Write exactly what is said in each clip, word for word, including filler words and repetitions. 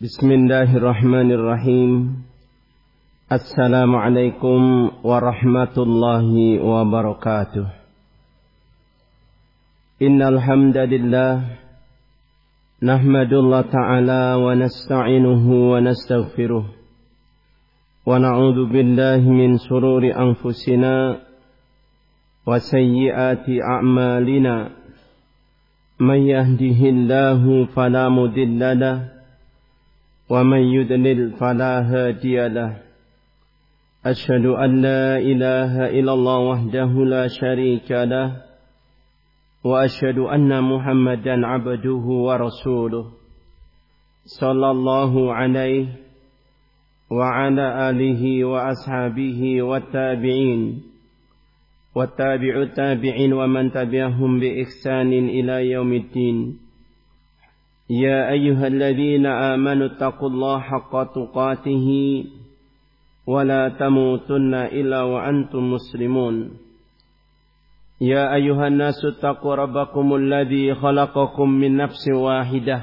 Bismillahirrahmanirrahim. Assalamualaikum warahmatullahi wabarakatuh. Innal hamdalillah nahmadullah ta'ala wa nasta'inuhu wa nastaghfiruh wa na'udzu billahi min shururi anfusina wa sayyiati a'malina. Man yahdihillahu fala mudilla lahu ومن يضلل فلا هادي له. أشهد أن لا إله إلا الله وحده لا شريك له وأشهد أن محمدا عبده ورسوله صلى الله عليه وعلى آله وأصحابه والتابعين والتابع التابعين ومن تبعهم بإحسان إلى يوم الدين. يا أيها الذين آمنوا اتقوا الله حق تقاته ولا تموتن إلا وأنتم مسلمون. يا أيها الناس اتقوا ربكم الذي خلقكم من نفس واحدة.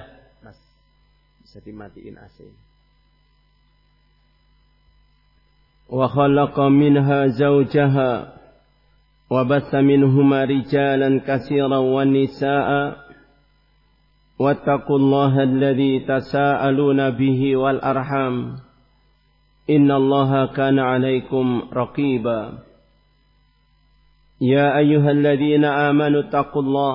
وخلق منها زوجها وبث منهما رجالا كثيرا ونساء. واتقوا الله الذي تساءلون به والأرحام إن الله كان عليكم رقيبا. يا أيها الذين آمنوا اتقوا الله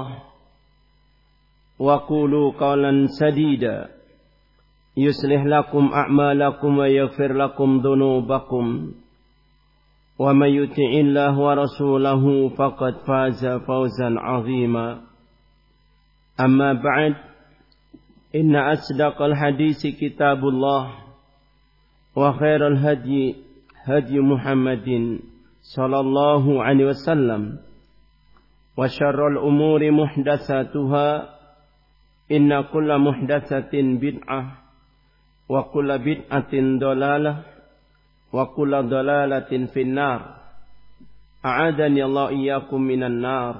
وقولوا قولا سديدا يصلح لكم أعمالكم ويغفر لكم ذنوبكم ومن يطع الله ورسوله فقد فاز فوزا عظيما. أما بعد إن أصدق الحديث كتاب الله وخير الهدي هدي محمد صلى الله عليه وسلم وشر الأمور محدثاتها إن كل محدثة بدعة وكل بدعة ضلالة وكل ضلالة في النار. أعاذني الله إياكم من النار.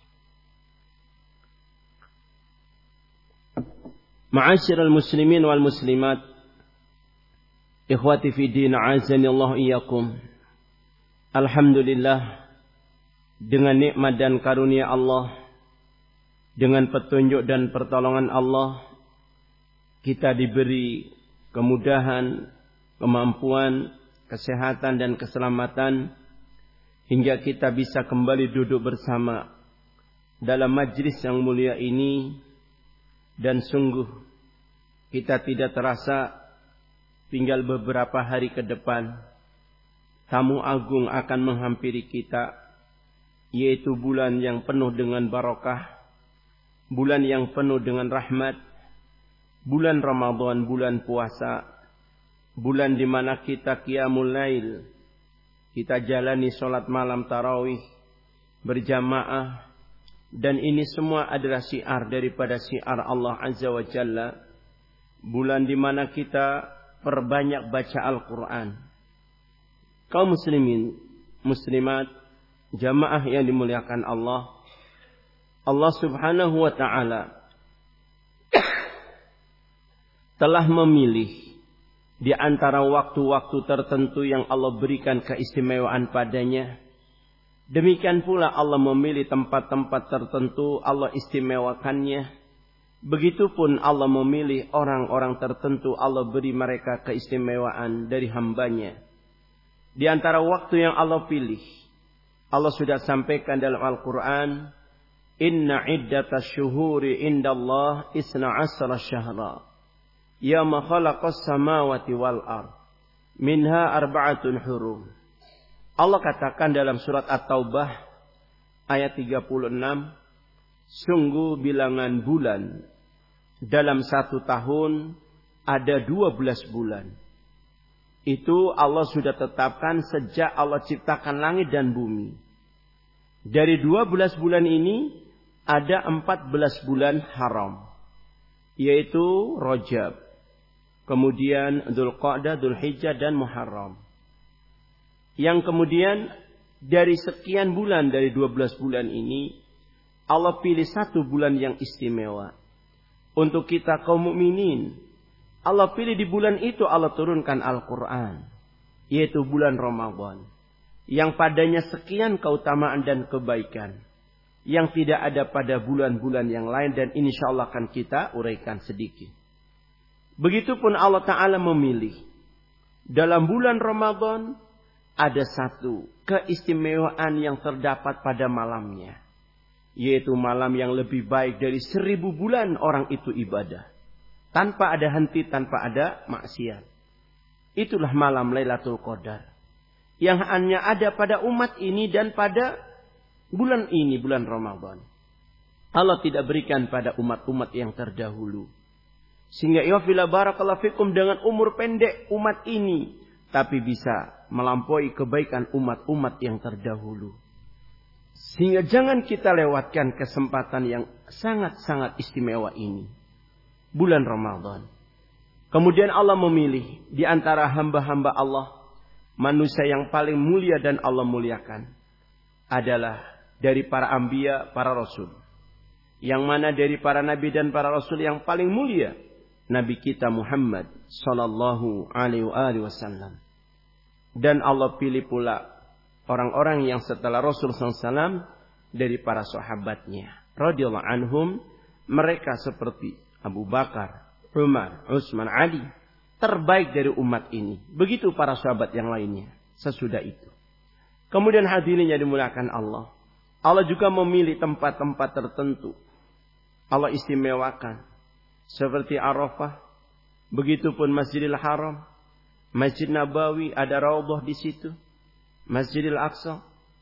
Ma'asyiral muslimin wal muslimat, ikhwati fi din, a'azzanillahu iyyakum. Alhamdulillah, dengan nikmat dan karunia Allah, dengan petunjuk dan pertolongan Allah, kita diberi kemudahan, kemampuan, kesehatan dan keselamatan hingga kita bisa kembali duduk bersama dalam majlis yang mulia ini. Dan sungguh kita tidak terasa tinggal beberapa hari ke depan tamu agung akan menghampiri kita, yaitu bulan yang penuh dengan barakah, bulan yang penuh dengan rahmat, bulan Ramadan, bulan puasa, bulan di mana kita qiyamul lail, kita jalani salat malam tarawih berjamaah. Dan ini semua adalah syiar daripada syiar Allah Azza wa Jalla. Bulan di mana kita perbanyak baca Al-Quran. Kaum muslimin, muslimat, jamaah yang dimuliakan Allah, Allah subhanahu wa ta'ala telah memilih di antara waktu-waktu tertentu yang Allah berikan keistimewaan padanya. Demikian pula Allah memilih tempat-tempat tertentu, Allah istimewakannya. Begitupun Allah memilih orang-orang tertentu, Allah beri mereka keistimewaan dari hambanya. Di antara waktu yang Allah pilih, Allah sudah sampaikan dalam Al-Quran, Inna iddatas syuhuri indallah isna asra syahra yama khalaqas samawati wal ard minha arba'atun hurum. Allah katakan dalam surat At-Taubah ayat tiga puluh enam, sungguh bilangan bulan dalam satu tahun ada dua belas bulan. Itu Allah sudah tetapkan sejak Allah ciptakan langit dan bumi. Dari dua belas bulan ini ada empat belas bulan haram, yaitu Rajab, kemudian Dzulqa'dah, Dzulhijjah dan Muharram. Yang kemudian dari sekian bulan, dari dua belas bulan ini, Allah pilih satu bulan yang istimewa untuk kita kaum mukminin Allah pilih di bulan itu Allah turunkan Al-Quran. Yaitu bulan Ramadan. Yang padanya sekian keutamaan dan kebaikan. Yang tidak ada pada bulan-bulan yang lain. Dan insya Allah akan kita uraikan sedikit. Begitupun Allah Ta'ala memilih. Dalam bulan Ramadan. Ada satu keistimewaan yang terdapat pada malamnya. Yaitu malam yang lebih baik dari seribu bulan orang itu ibadah. Tanpa ada henti, tanpa ada maksiat. Itulah malam Lailatul Qadar. Yang hanya ada pada umat ini dan pada bulan ini, bulan Ramadan. Allah tidak berikan pada umat-umat yang terdahulu. Sehingga ya fila barakallahu fikum dengan umur pendek umat ini. Tapi bisa melampaui kebaikan umat-umat yang terdahulu. Sehingga jangan kita lewatkan kesempatan yang sangat-sangat istimewa ini. Bulan Ramadan. Kemudian Allah memilih di antara hamba-hamba Allah. Manusia yang paling mulia dan Allah muliakan. Adalah dari para anbiya, para rasul. Yang mana dari para nabi dan para rasul yang paling mulia. Nabi kita Muhammad sallallahu alaihi wasallam. Dan Allah pilih pula orang-orang yang setelah Rasul sallallahu alaihi wasallam dari para sahabatnya radhiyallahu anhum, mereka seperti Abu Bakar, Umar, Utsman, Ali, terbaik dari umat ini. Begitu para sahabat yang lainnya sesudah itu. Kemudian hadirin yang dimuliakan Allah. Allah juga memilih tempat-tempat tertentu. Allah istimewakan. Seperti Arafah, begitupun Masjidil Haram, Masjid Nabawi, ada Raudhah di situ, Masjidil Aqsa.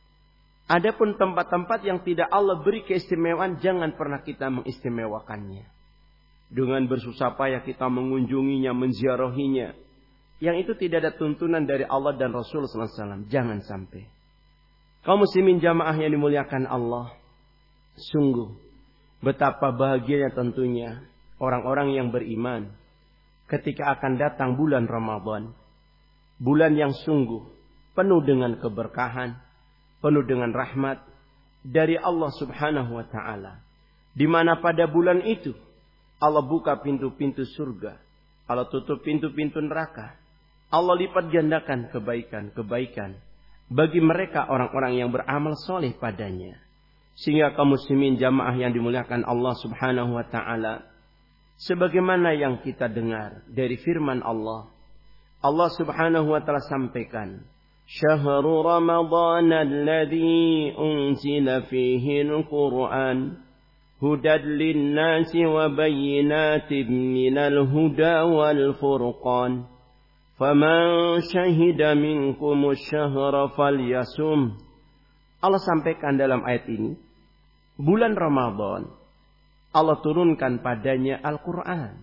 Adapun tempat-tempat yang tidak Allah beri keistimewaan, jangan pernah kita mengistimewakannya. Dengan bersusah payah kita mengunjunginya, menziarahinya. Yang itu tidak ada tuntunan dari Allah dan Rasul sallallahu alaihi wasallam. Jangan sampai. Kaum muslimin jamaah yang dimuliakan Allah, sungguh betapa bahagianya tentunya orang-orang yang beriman ketika akan datang bulan Ramadan. Bulan yang sungguh penuh dengan keberkahan, penuh dengan rahmat dari Allah Subhanahu wa taala. Di mana pada bulan itu Allah buka pintu-pintu surga, Allah tutup pintu-pintu neraka. Allah lipat gandakan kebaikan-kebaikan bagi mereka orang-orang yang beramal soleh padanya. Sehingga kaum muslimin jamaah yang dimuliakan Allah Subhanahu wa taala, sebagaimana yang kita dengar dari firman Allah. Allah Subhanahu wa taala sampaikan, "Syahrul Ramadan alladzi unzila fihi al-Qur'an hudan lin-nasi wa bayyinatin minal huda wal furqan. Faman syahida minkum asy-syahra falyasum." Allah sampaikan dalam ayat ini, bulan Ramadan Allah turunkan padanya Al-Quran.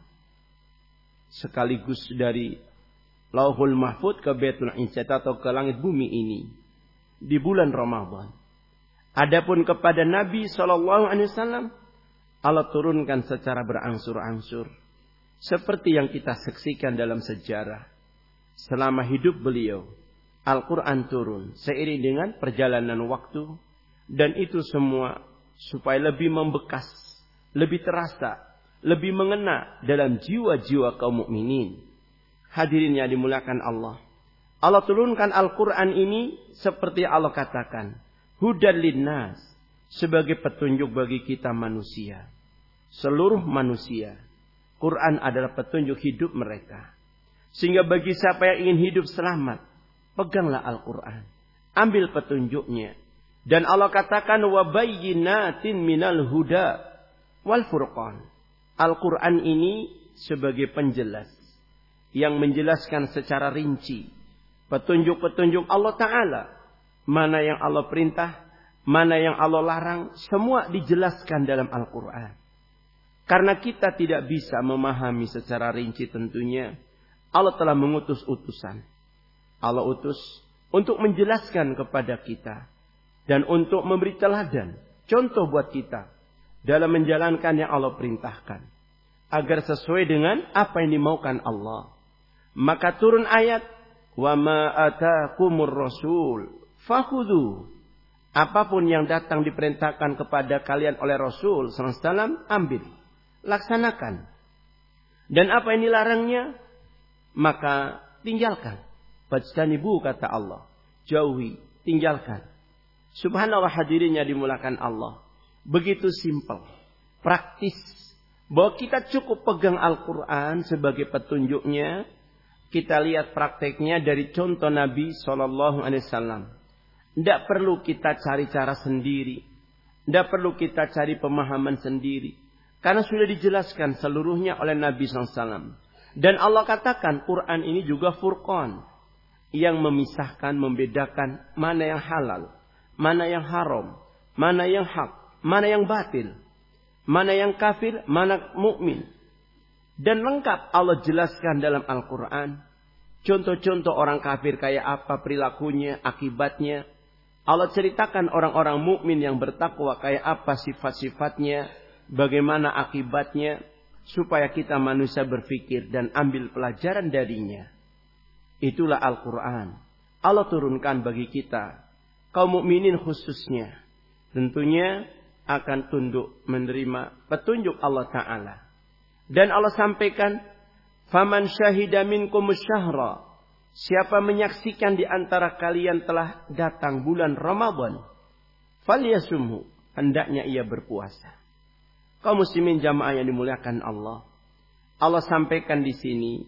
Sekaligus dari Lauhul Mahfud ke Baitul Izzat atau ke langit bumi ini. Di bulan Ramadan. Adapun kepada Nabi shallallahu alaihi wasallam, Allah turunkan secara berangsur-angsur. Seperti yang kita saksikan dalam sejarah. Selama hidup beliau, Al-Quran turun seiring dengan perjalanan waktu. Dan itu semua supaya lebih membekas, lebih terasa, lebih mengena dalam jiwa-jiwa kaum mukminin. Hadirin yang dimuliakan Allah. Allah turunkan Al-Quran ini seperti Allah katakan, hudan linnas, sebagai petunjuk bagi kita manusia. Seluruh manusia. Quran adalah petunjuk hidup mereka. Sehingga bagi siapa yang ingin hidup selamat, peganglah Al-Quran. Ambil petunjuknya. Dan Allah katakan, wa bayyinatin minal huda wal furqan. Al-Quran ini sebagai penjelas. Yang menjelaskan secara rinci. Petunjuk-petunjuk Allah Ta'ala. Mana yang Allah perintah. Mana yang Allah larang. Semua dijelaskan dalam Al-Quran. Karena kita tidak bisa memahami secara rinci tentunya. Allah telah mengutus utusan. Allah utus untuk menjelaskan kepada kita. Dan untuk memberi teladan. Contoh buat kita. Dalam menjalankan yang Allah perintahkan. Agar sesuai dengan apa yang dimaukan Allah. Maka turun ayat. Wa ma atakumur rasul fakhudhu. Apapun yang datang diperintahkan kepada kalian oleh Rasul sallallahu alaihi wasallam, ambil. Laksanakan. Dan apa yang dilarangnya, maka tinggalkan. Fajtanibu, kata Allah. Jauhi, tinggalkan. Subhanallah, hadirinnya dimulakan Allah. Begitu simpel, praktis. Bahwa kita cukup pegang Al-Quran sebagai petunjuknya. Kita lihat prakteknya dari contoh Nabi shallallahu alaihi wasallam. Tidak perlu kita cari cara sendiri. Tidak perlu kita cari pemahaman sendiri. Karena sudah dijelaskan seluruhnya oleh Nabi shallallahu alaihi wasallam. Dan Allah katakan Quran ini juga furqan. Yang memisahkan, membedakan mana yang halal, mana yang haram, mana yang hak, mana yang batil, mana yang kafir, mana mukmin. Dan lengkap Allah jelaskan dalam Al-Quran. Contoh-contoh orang kafir kayak apa perilakunya, akibatnya. Allah ceritakan orang-orang mukmin yang bertakwa kayak apa sifat-sifatnya. Bagaimana akibatnya, supaya kita manusia berpikir dan ambil pelajaran darinya. Itulah Al-Quran. Allah turunkan bagi kita, kaum mukminin khususnya, tentunya akan tunduk menerima petunjuk Allah Ta'ala. Dan Allah sampaikan, faman syahida minkum syahra, siapa menyaksikan di antara kalian telah datang bulan Ramadan, falyasumhu, hendaknya ia berpuasa. Kaum muslimin jamaah yang dimuliakan Allah. Allah sampaikan di sini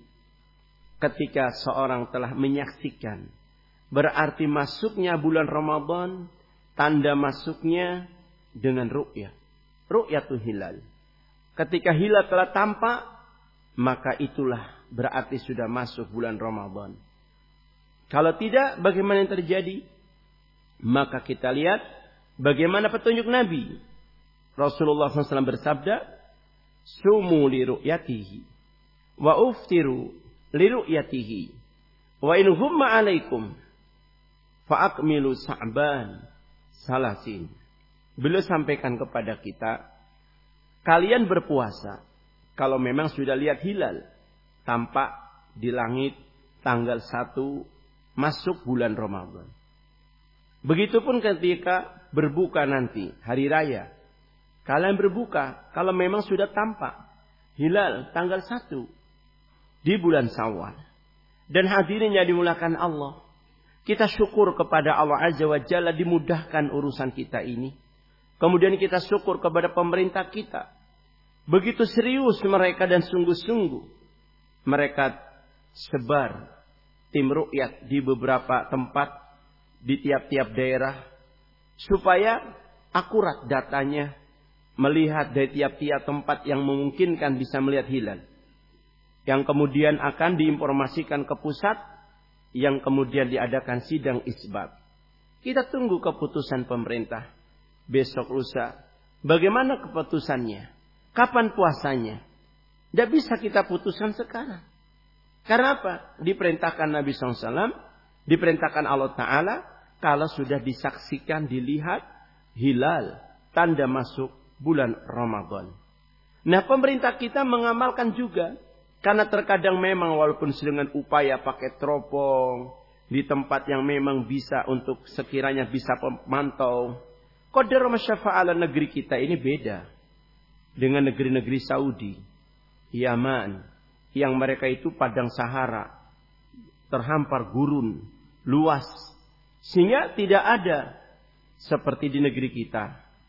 ketika seorang telah menyaksikan. Berarti masuknya bulan Ramadan, tanda masuknya dengan ru'yah. Ru'yatul hilal. Ketika hilal telah tampak, maka itulah berarti sudah masuk bulan Ramadan. Kalau tidak, bagaimana yang terjadi? Maka kita lihat bagaimana petunjuk Nabi. Rasulullah shallallahu alaihi wasallam bersabda, sumu li ru'yatihi, wa uftiru li ru'yatihi, wa in humma alaikum, fa akmilu sa'ban salasin. Beliau sampaikan kepada kita, kalian berpuasa kalau memang sudah lihat hilal, tampak di langit tanggal satu masuk bulan Ramadan. Begitupun ketika berbuka nanti, hari raya. Kalian berbuka kalau memang sudah tampak hilal tanggal satu di bulan Syawal. Dan hadirin yang dimulakan Allah, kita syukur kepada Allah Azza wa Jalla dimudahkan urusan kita ini. Kemudian kita syukur kepada pemerintah kita. Begitu serius mereka dan sungguh-sungguh mereka sebar tim ru'yat di beberapa tempat di tiap-tiap daerah supaya akurat datanya, melihat dari tiap-tiap tempat yang memungkinkan bisa melihat hilal. Yang kemudian akan diinformasikan ke pusat, yang kemudian diadakan sidang isbat. Kita tunggu keputusan pemerintah besok lusa. Bagaimana keputusannya? Kapan puasanya? Tidak bisa kita putuskan sekarang. Karena apa? Diperintahkan Nabi shallallahu alaihi wasallam, diperintahkan Allah Ta'ala, kalau sudah disaksikan, dilihat hilal, tanda masuk bulan Ramadan. Nah, pemerintah kita mengamalkan juga. Karena terkadang memang walaupun dengan upaya pakai teropong, di tempat yang memang bisa untuk sekiranya bisa memantau. Qadar masyafa'ala negeri kita ini beda. Dengan negeri-negeri Saudi, Yaman, yang mereka itu padang Sahara, terhampar gurun, luas. Sehingga tidak ada seperti di negeri kita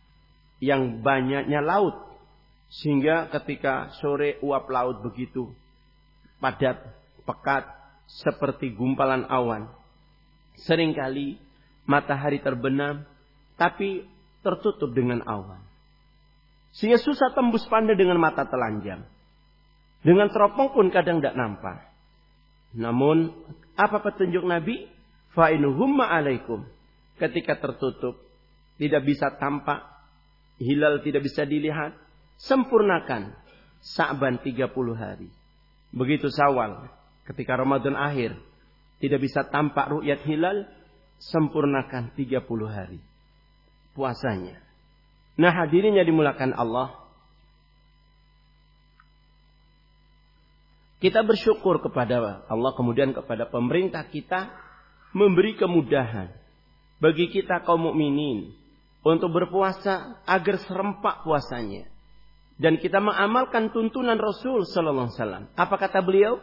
yang banyaknya laut, sehingga ketika sore uap laut begitu padat, pekat, seperti gumpalan awan. Seringkali matahari terbenam, tapi tertutup dengan awan, sehingga susah tembus pandang dengan mata telanjang. Dengan teropong pun kadang tidak nampak. Namun apa petunjuk Nabi? Fa in humma alaikum, ketika tertutup, tidak bisa tampak, hilal tidak bisa dilihat, sempurnakan Sa'ban tiga puluh hari. Begitu Syawal, ketika Ramadan akhir, tidak bisa tampak ru'yat hilal, sempurnakan tiga puluh hari puasanya. Nah, hadirin yang dimulakan Allah, kita bersyukur kepada Allah, kemudian kepada pemerintah kita memberi kemudahan bagi kita kaum mukminin untuk berpuasa agar serempak puasanya. Dan kita mengamalkan tuntunan Rasul sallallahu alaihi wasallam. Apa kata beliau?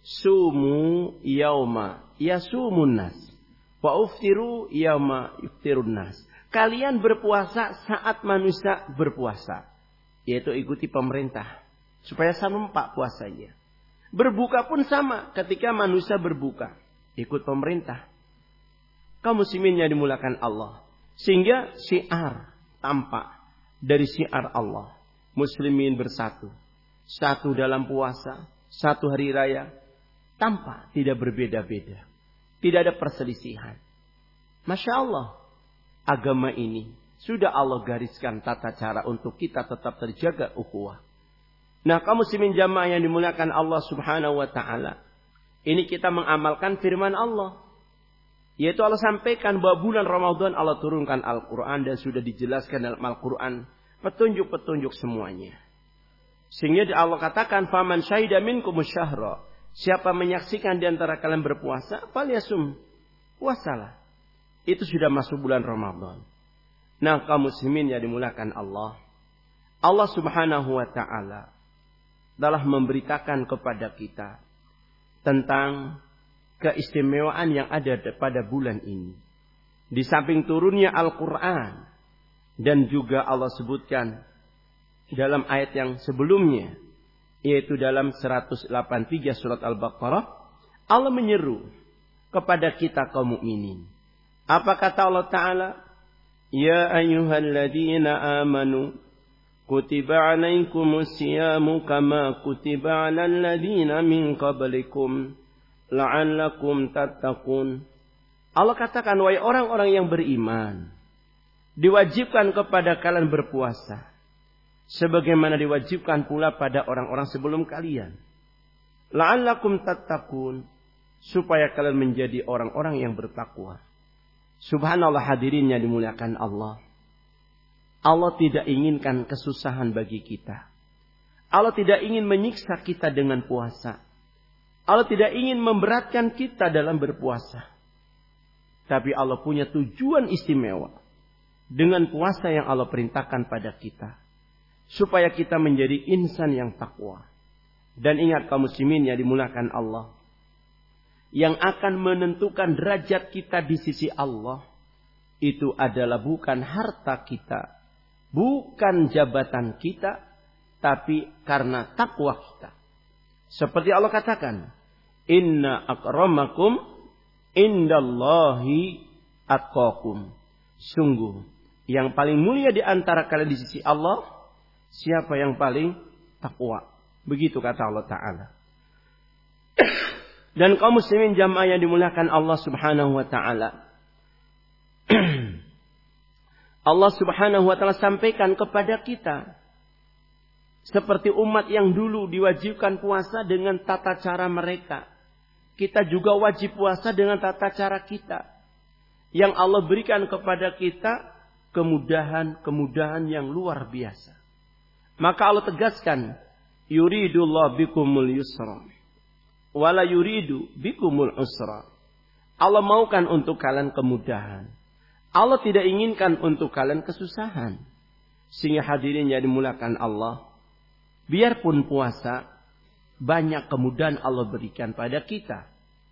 Sumu yauma yasumun nas wa uftiru yauma yuftirun nas. Kalian berpuasa saat manusia berpuasa, yaitu ikuti pemerintah supaya serempak puasanya. Berbuka pun sama ketika manusia berbuka, ikut pemerintah. Kaum muslimin yang dimulakan Allah, sehingga syiar tampak dari syiar Allah. Muslimin bersatu, satu dalam puasa, satu hari raya, tampak tidak berbeda-beda, tidak ada perselisihan. Masya Allah, agama ini sudah Allah gariskan tata cara untuk kita tetap terjaga ukhuwah. Nah, kaum muslimin jamaah yang dimuliakan Allah Subhanahu wa taala, ini kita mengamalkan firman Allah, yaitu Allah sampaikan bahwa bulan Ramadan Allah turunkan Al-Qur'an dan sudah dijelaskan dalam Al-Qur'an petunjuk-petunjuk semuanya. Sehingga Allah katakan, "Faman syahida minkum syahra." Siapa menyaksikan di antara kalian berpuasa, falyasum. Puasalah. Itu sudah masuk bulan Ramadan. Nah, kaum muslimin yang dimuliakan Allah, Allah Subhanahu wa taala telah memberitakan kepada kita tentang keistimewaan yang ada pada bulan ini. Di samping turunnya Al-Qur'an, dan juga Allah sebutkan dalam ayat yang sebelumnya, yaitu dalam seratus delapan puluh tiga surat Al-Baqarah, Allah menyeru kepada kita kaum mukminin. Apa kata Allah Ta'ala? Ya ayyuhalladzina amanu kutiba alaikumus siyamu kama kutiba alal ladzina min qablikum la'allakum tattaqun. Allah katakan, wahai orang-orang yang beriman, diwajibkan kepada kalian berpuasa sebagaimana diwajibkan pula pada orang-orang sebelum kalian. La'allakum tattaqun, supaya kalian menjadi orang-orang yang bertakwa. Subhanallah, hadirin yang dimuliakan Allah. Allah tidak inginkan kesusahan bagi kita. Allah tidak ingin menyiksa kita dengan puasa. Allah tidak ingin memberatkan kita dalam berpuasa. Tapi Allah punya tujuan istimewa dengan puasa yang Allah perintahkan pada kita, supaya kita menjadi insan yang takwa. Dan ingat kaum muslimin yang dimuliakan Allah, yang akan menentukan derajat kita di sisi Allah itu adalah bukan harta kita, bukan jabatan kita, tapi karena takwa kita. Seperti Allah katakan, inna akramakum indallahi atqakum. Sungguh yang paling mulia di antara kalian di sisi Allah, siapa yang paling takwa. Begitu kata Allah Ta'ala. Dan kaum muslimin jamaah yang dimuliakan Allah Subhanahu wa Ta'ala, Allah Subhanahu wa Ta'ala sampaikan kepada kita, seperti umat yang dulu diwajibkan puasa dengan tata cara mereka, kita juga wajib puasa dengan tata cara kita. Yang Allah berikan kepada kita kemudahan-kemudahan yang luar biasa. Maka Allah tegaskan, yuridullah bikumul yusra wala yuridu bikumul usra. Allah maukan untuk kalian kemudahan. Allah tidak inginkan untuk kalian kesusahan. Sehingga hadirin yang dimuliakan Allah, biarpun puasa, banyak kemudahan Allah berikan pada kita.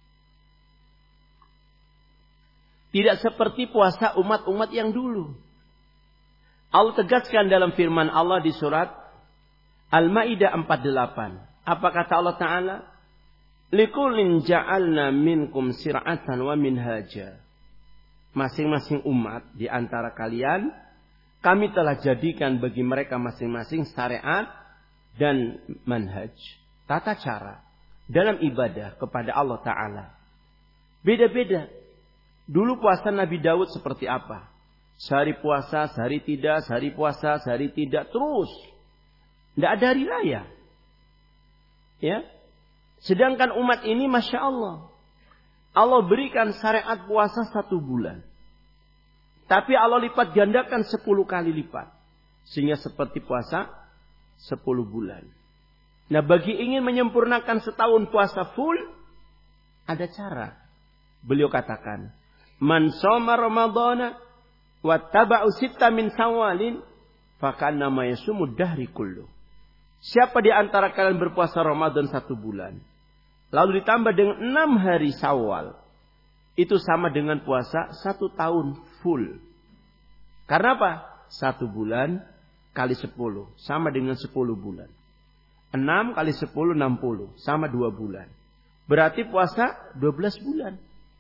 Tidak seperti puasa umat-umat yang dulu. Allah tegaskan dalam firman Allah di surat Al-Maidah empat puluh delapan. Apa kata Allah Ta'ala? Likullin ja'alna minkum sir'atan wa minhaja. Masing-masing umat di antara kalian, kami telah jadikan bagi mereka masing-masing syariat dan manhaj, tata cara dalam ibadah kepada Allah Ta'ala. Beda-beda. Dulu puasa Nabi Daud seperti apa? Sehari puasa, sehari tidak, sehari puasa, sehari tidak, terus. Tidak ada hari raya. Ya. Sedangkan umat ini Masya Allah, Allah berikan syariat puasa satu bulan. Tapi Allah lipat gandakan sepuluh kali lipat. Sehingga seperti puasa sepuluh bulan. Nah, bagi ingin menyempurnakan setahun puasa full, ada cara. Beliau katakan, man shoma ramadhana wa taba'u sitta min sawalin fakanna ma yasumud dahri kullu. siapa di antara kalian berpuasa Ramadan satu bulan, lalu ditambah dengan enam hari Syawal, itu sama dengan puasa satu tahun full. Karena apa? Satu bulan kali sepuluh, sama dengan sepuluh bulan. Enam kali sepuluh, enam puluh, sama dua bulan. Berarti puasa dua belas bulan.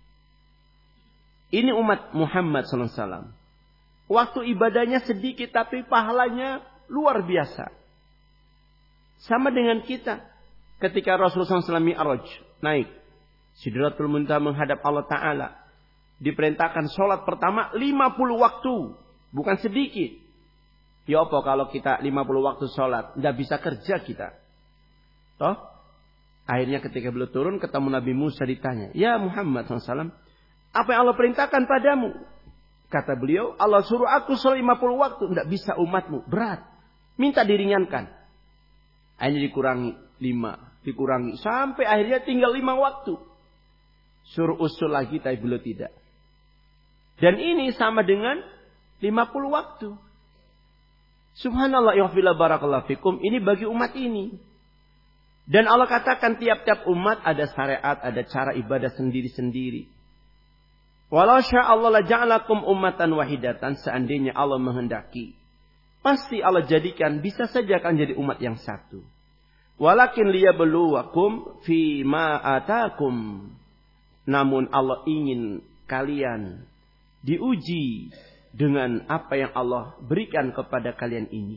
Ini umat Muhammad sallallahu alaihi wasallam. Waktu ibadahnya sedikit tapi pahalanya luar biasa. Sama dengan kita. Ketika Rasulullah sallallahu alaihi wasallam Mi'raj naik. Sidratul Muntaha menghadap Allah Ta'ala. Diperintahkan sholat pertama lima puluh waktu. Bukan sedikit. Ya apa kalau kita lima puluh waktu sholat. Tidak bisa kerja kita. Toh? Akhirnya ketika beliau turun ketemu Nabi Musa ditanya. Ya Muhammad sallallahu alaihi wasallam. Apa yang Allah perintahkan padamu? Kata beliau, Allah suruh aku sholat lima puluh waktu. Tidak bisa umatmu. Berat. Minta diringankan. Akhirnya dikurangi lima. Dikurangi. Sampai akhirnya tinggal lima waktu. Suruh usul lagi, tapi beliau tidak. Dan ini sama dengan lima puluh waktu. Subhanallah, ya barakallahu fikum. Ini bagi umat ini. Dan Allah katakan tiap-tiap umat ada syariat, ada cara ibadah sendiri-sendiri. Walau sya'allah la ja'alakum ummatan wahidatan, seandainya Allah menghendaki, pasti Allah jadikan, bisa saja akan jadi umat yang satu. Walakin liyabluwakum fi ma atakum. Namun Allah ingin kalian diuji dengan apa yang Allah berikan kepada kalian ini.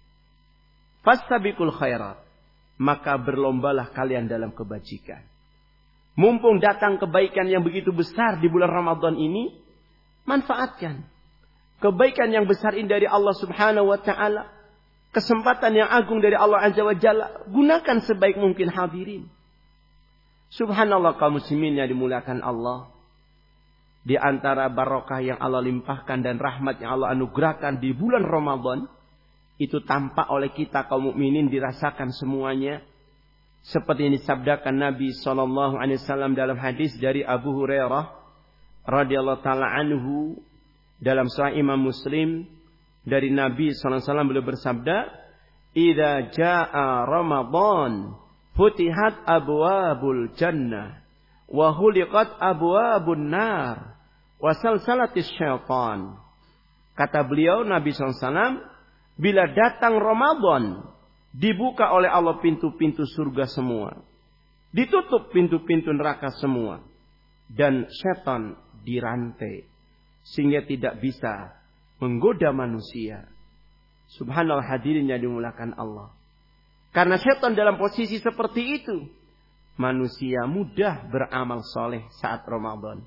Fastabiqul khairat, maka berlombalah kalian dalam kebajikan. Mumpung datang kebaikan yang begitu besar di bulan Ramadan ini, manfaatkan. Kebaikan yang besar ini dari Allah Subhanahu wa Ta'ala. Kesempatan yang agung dari Allah Azza wa Jalla. Gunakan sebaik mungkin hadirin. Subhanallah kaum muslimin yang dimuliakan Allah. Di antara barokah yang Allah limpahkan dan rahmat yang Allah anugerahkan di bulan Ramadan, itu tampak oleh kita kaum mukminin, dirasakan semuanya. Seperti yang disabdakan Nabi shallallahu alaihi wasallam dalam hadis dari Abu Hurairah radhiyallahu taala anhu dalam Sahih Imam Muslim, dari Nabi shallallahu alaihi wasallam beliau bersabda, "Idza jaa Ramadan, futihat abwabul jannah, wa huliqat abwabun nar, wa salsalatis syaitan." Kata beliau Nabi shallallahu alaihi wasallam, bila datang Ramadan, dibuka oleh Allah pintu-pintu surga semua. Ditutup pintu-pintu neraka semua. Dan setan dirantai. Sehingga tidak bisa menggoda manusia. Subhanallah hadirin yang dimulakan Allah. Karena setan dalam posisi seperti itu, manusia mudah beramal soleh saat Ramadan.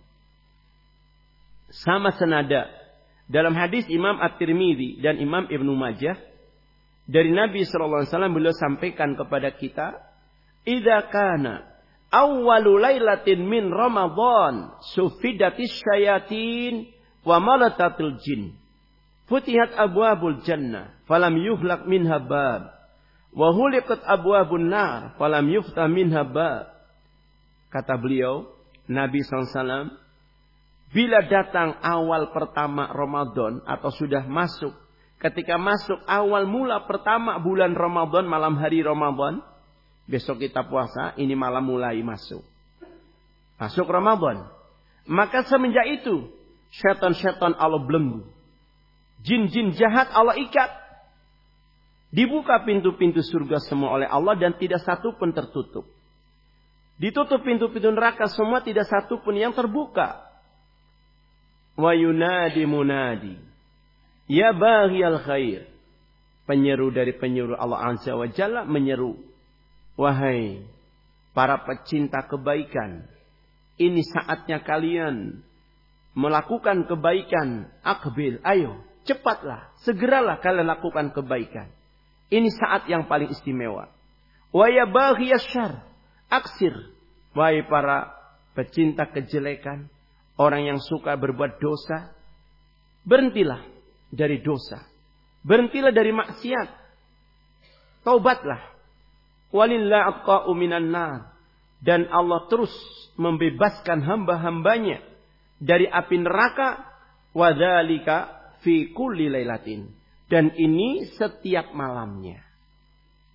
Sama senada. Dalam hadis Imam At-Tirmidzi dan Imam Ibnu Majah, dari Nabi shallallahu alaihi wasallam beliau sampaikan kepada kita, "Idza kana awwalu lailatin min Ramadan, sufidatis syayatin wa malatatil jin. Futihat abwabul jannah, falam yuhlaq minha bab, wa huliqat abwabun nar, falam yuftah minha bab." Kata beliau, Nabi shallallahu alaihi wasallam, bila datang awal pertama Ramadan atau sudah masuk, ketika masuk awal mula pertama bulan Ramadan, malam hari Ramadan, besok kita puasa, ini malam mulai masuk. Masuk Ramadan. Maka semenjak itu, syaitan-syaitan Allah belenggu. Jin-jin jahat Allah ikat. Dibuka pintu-pintu surga semua oleh Allah dan tidak satu pun tertutup. Ditutup pintu-pintu neraka semua, tidak satu pun yang terbuka. Wa yunadi munadi. Ya baghiyal khair. Penyeru dari penyeru Allah Azza wa Jalla menyeru. Wahai para pecinta kebaikan. Ini saatnya kalian melakukan kebaikan. Aqbil, ayo, cepatlah, segeralah kalian lakukan kebaikan. Ini saat yang paling istimewa. Wa ya baghiyas syarr, aksir. Wahai para pecinta kejelekan. Orang yang suka berbuat dosa. Berhentilah dari dosa. Berhentilah dari maksiat. Taubatlah. Walillah atqa'u minan nar. Dan Allah terus membebaskan hamba-hambanya dari api neraka. Wadzalika fi kulli lailatin. Dan ini setiap malamnya.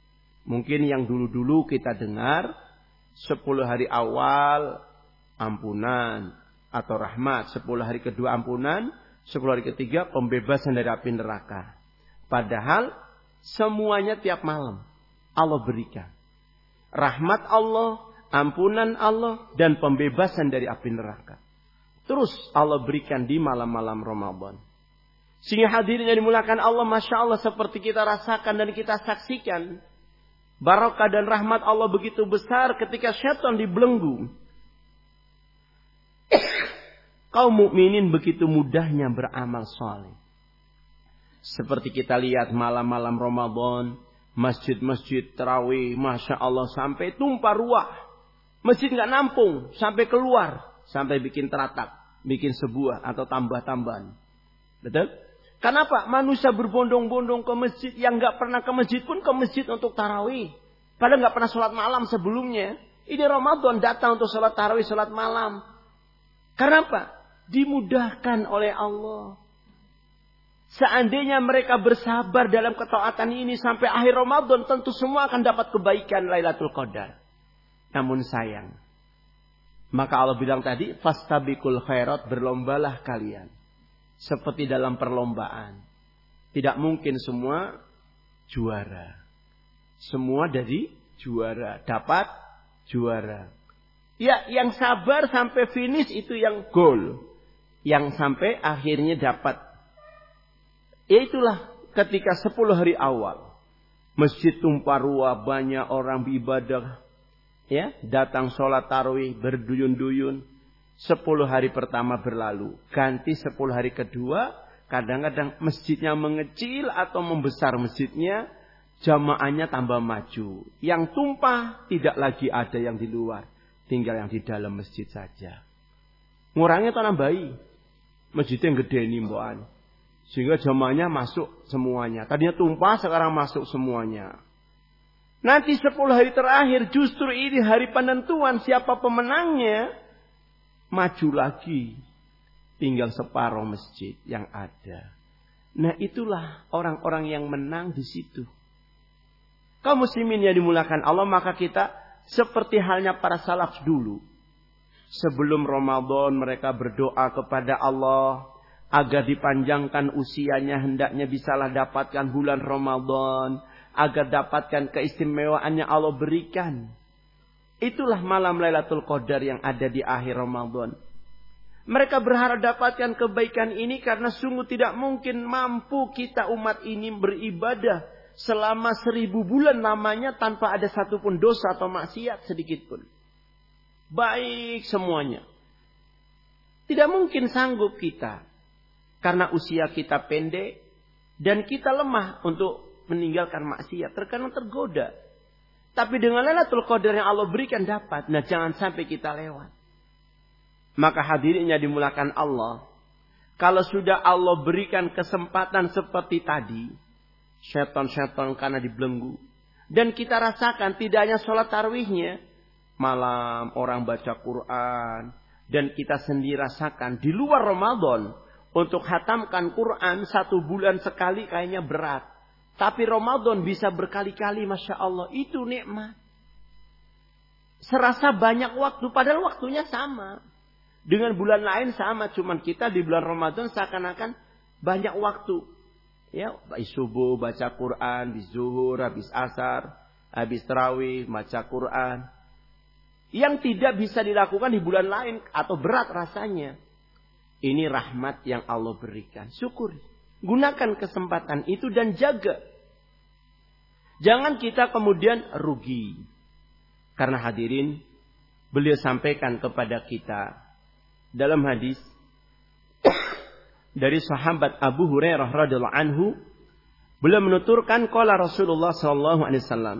Mungkin yang dulu-dulu kita dengar sepuluh hari awal ampunan atau rahmat, sepuluh hari kedua ampunan, sepuluh hari ketiga pembebasan dari api neraka. Padahal semuanya tiap malam Allah berikan. Rahmat Allah, ampunan Allah, dan pembebasan dari api neraka. Terus Allah berikan di malam-malam Ramadan. Sehingga hadirin yang dimulakan Allah, Masya Allah, seperti kita rasakan dan kita saksikan. Barakah dan rahmat Allah begitu besar ketika syaitan dibelenggu. Kaum mukminin begitu mudahnya beramal saleh. Seperti kita lihat malam-malam Ramadan, masjid-masjid tarawih, Masya Allah, sampai tumpah ruah. Masjid nggak nampung, sampai keluar, sampai bikin teratak, bikin sebuah atau tambah-tambahan. Betul? Kenapa? Manusia berbondong-bondong ke masjid, yang nggak pernah ke masjid pun ke masjid untuk tarawih. Padahal nggak pernah sholat malam sebelumnya. Ini Ramadan datang untuk sholat tarawih, sholat malam. Karena apa? Dimudahkan oleh Allah. Seandainya mereka bersabar dalam ketaatan ini sampai akhir Ramadan, tentu semua akan dapat kebaikan Lailatul Qadar. Namun sayang, maka Allah bilang tadi, fastabiqul khairat, berlombalah kalian. Seperti dalam perlombaan. Tidak mungkin semua juara. Semua dari juara. Dapat juara. Ya, yang sabar sampai finish itu yang gol. Yang sampai akhirnya dapat. Ya itulah ketika sepuluh hari awal. Masjid tumpah ruah, banyak orang beribadah. Ya, datang sholat tarawih berduyun-duyun. Sepuluh hari pertama berlalu. Ganti sepuluh hari kedua. Kadang-kadang masjidnya mengecil atau membesar masjidnya. Jamaahnya tambah maju. Yang tumpah tidak lagi ada yang di luar. Tinggal yang di dalam masjid saja. Ngurangnya atau nambahi. Masjidnya yang gede ini mbokan. Sehingga jamaahnya masuk semuanya. Tadinya tumpah, sekarang masuk semuanya. Nanti sepuluh hari terakhir justru ini hari penentuan siapa pemenangnya. Maju lagi. Tinggal separuh masjid yang ada. Nah itulah orang-orang yang menang di situ. Kaum muslimin yang dimulakan Allah, maka kita seperti halnya para salaf dulu. Sebelum Ramadan mereka berdoa kepada Allah agar dipanjangkan usianya, hendaknya bisalah dapatkan bulan Ramadan, agar dapatkan keistimewaan yang Allah berikan. Itulah malam Lailatul Qadar yang ada di akhir Ramadan. Mereka berharap dapatkan kebaikan ini karena sungguh tidak mungkin mampu kita umat ini beribadah selama seribu bulan namanya tanpa ada satupun dosa atau maksiat sedikit pun. Baik semuanya. Tidak mungkin sanggup kita. Karena usia kita pendek dan kita lemah untuk meninggalkan maksiat. Terkadang tergoda. Tapi dengan Lailatul Qadar yang Allah berikan dapat. Nah jangan sampai kita lewat. Maka hadirinnya dimulakan Allah. Kalau sudah Allah berikan kesempatan seperti tadi. Syaitan-syaitan karena dibelenggu. Dan kita rasakan tidak hanya sholat tarawihnya. Malam orang baca Quran. Dan kita sendiri rasakan di luar Ramadan. Untuk khatamkan Quran satu bulan sekali kayaknya berat. Tapi Ramadan bisa berkali-kali, Masya Allah. Itu nikmat. Serasa banyak waktu. Padahal waktunya sama. Dengan bulan lain sama. Cuman kita di bulan Ramadan seakan-akan banyak waktu. Ya, habis subuh baca Quran. Habis zuhur, habis asar. Habis tarawih, baca Quran. Yang tidak bisa dilakukan di bulan lain. Atau berat rasanya. Ini rahmat yang Allah berikan. Syukuri. Gunakan kesempatan itu dan jaga. Jangan kita kemudian rugi. Karena hadirin, beliau sampaikan kepada kita dalam hadis dari sahabat Abu Hurairah radhiyallahu anhu, beliau menuturkan qala Rasulullah sallallahu alaihi wasallam.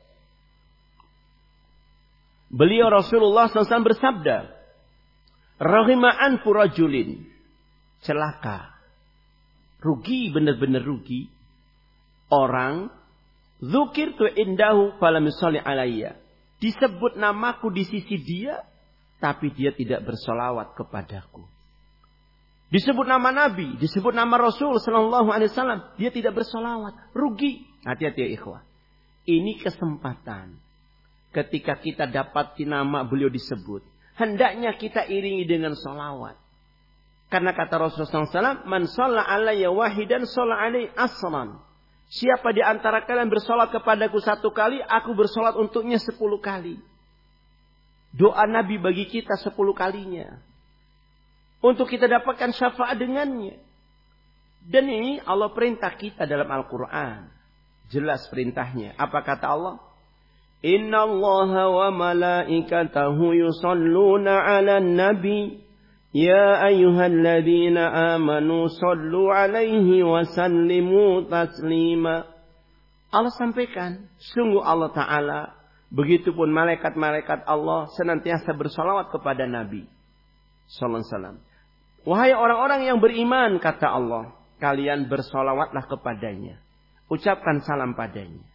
Beliau Rasulullah sallallahu alaihi wasallam bersabda, "Raghima anfu rajulin." Celaka. Rugi, benar-benar rugi. Orang dzukirtu indahu falam yusalli alayya. Disebut namaku di sisi dia, tapi dia tidak bersolawat kepadaku. Disebut nama Nabi, disebut nama Rasul sallallahu alaihi wasallam, dia tidak bersolawat. Rugi. Hati-hati ya ikhwah. Ini kesempatan. Ketika kita dapat nama beliau disebut, hendaknya kita iringi dengan sholawat. Karena kata Rasulullah shallallahu alaihi wasallam, man shalla alayya wahidan shalla alaihi asran. Siapa di antara kalian bersolat kepadaku satu kali, aku bersolat untuknya sepuluh kali. Doa Nabi bagi kita sepuluh kalinya. Untuk kita dapatkan syafaat dengannya. Dan ini Allah perintah kita dalam Al-Quran. Jelas perintahnya. Apa kata Allah? Inna Allaha wa malaikatahu yusalluna ala nabi. Ya ayyuhalladzina amanu sallu alaihi wa sallimu taslima. Allah sampaikan, sungguh Allah Ta'ala, begitupun malaikat-malaikat Allah senantiasa bersalawat kepada Nabi sallallahu alaihi wasallam. Wahai orang-orang yang beriman, kata Allah, kalian bersalawatlah kepadanya. Ucapkan salam padanya.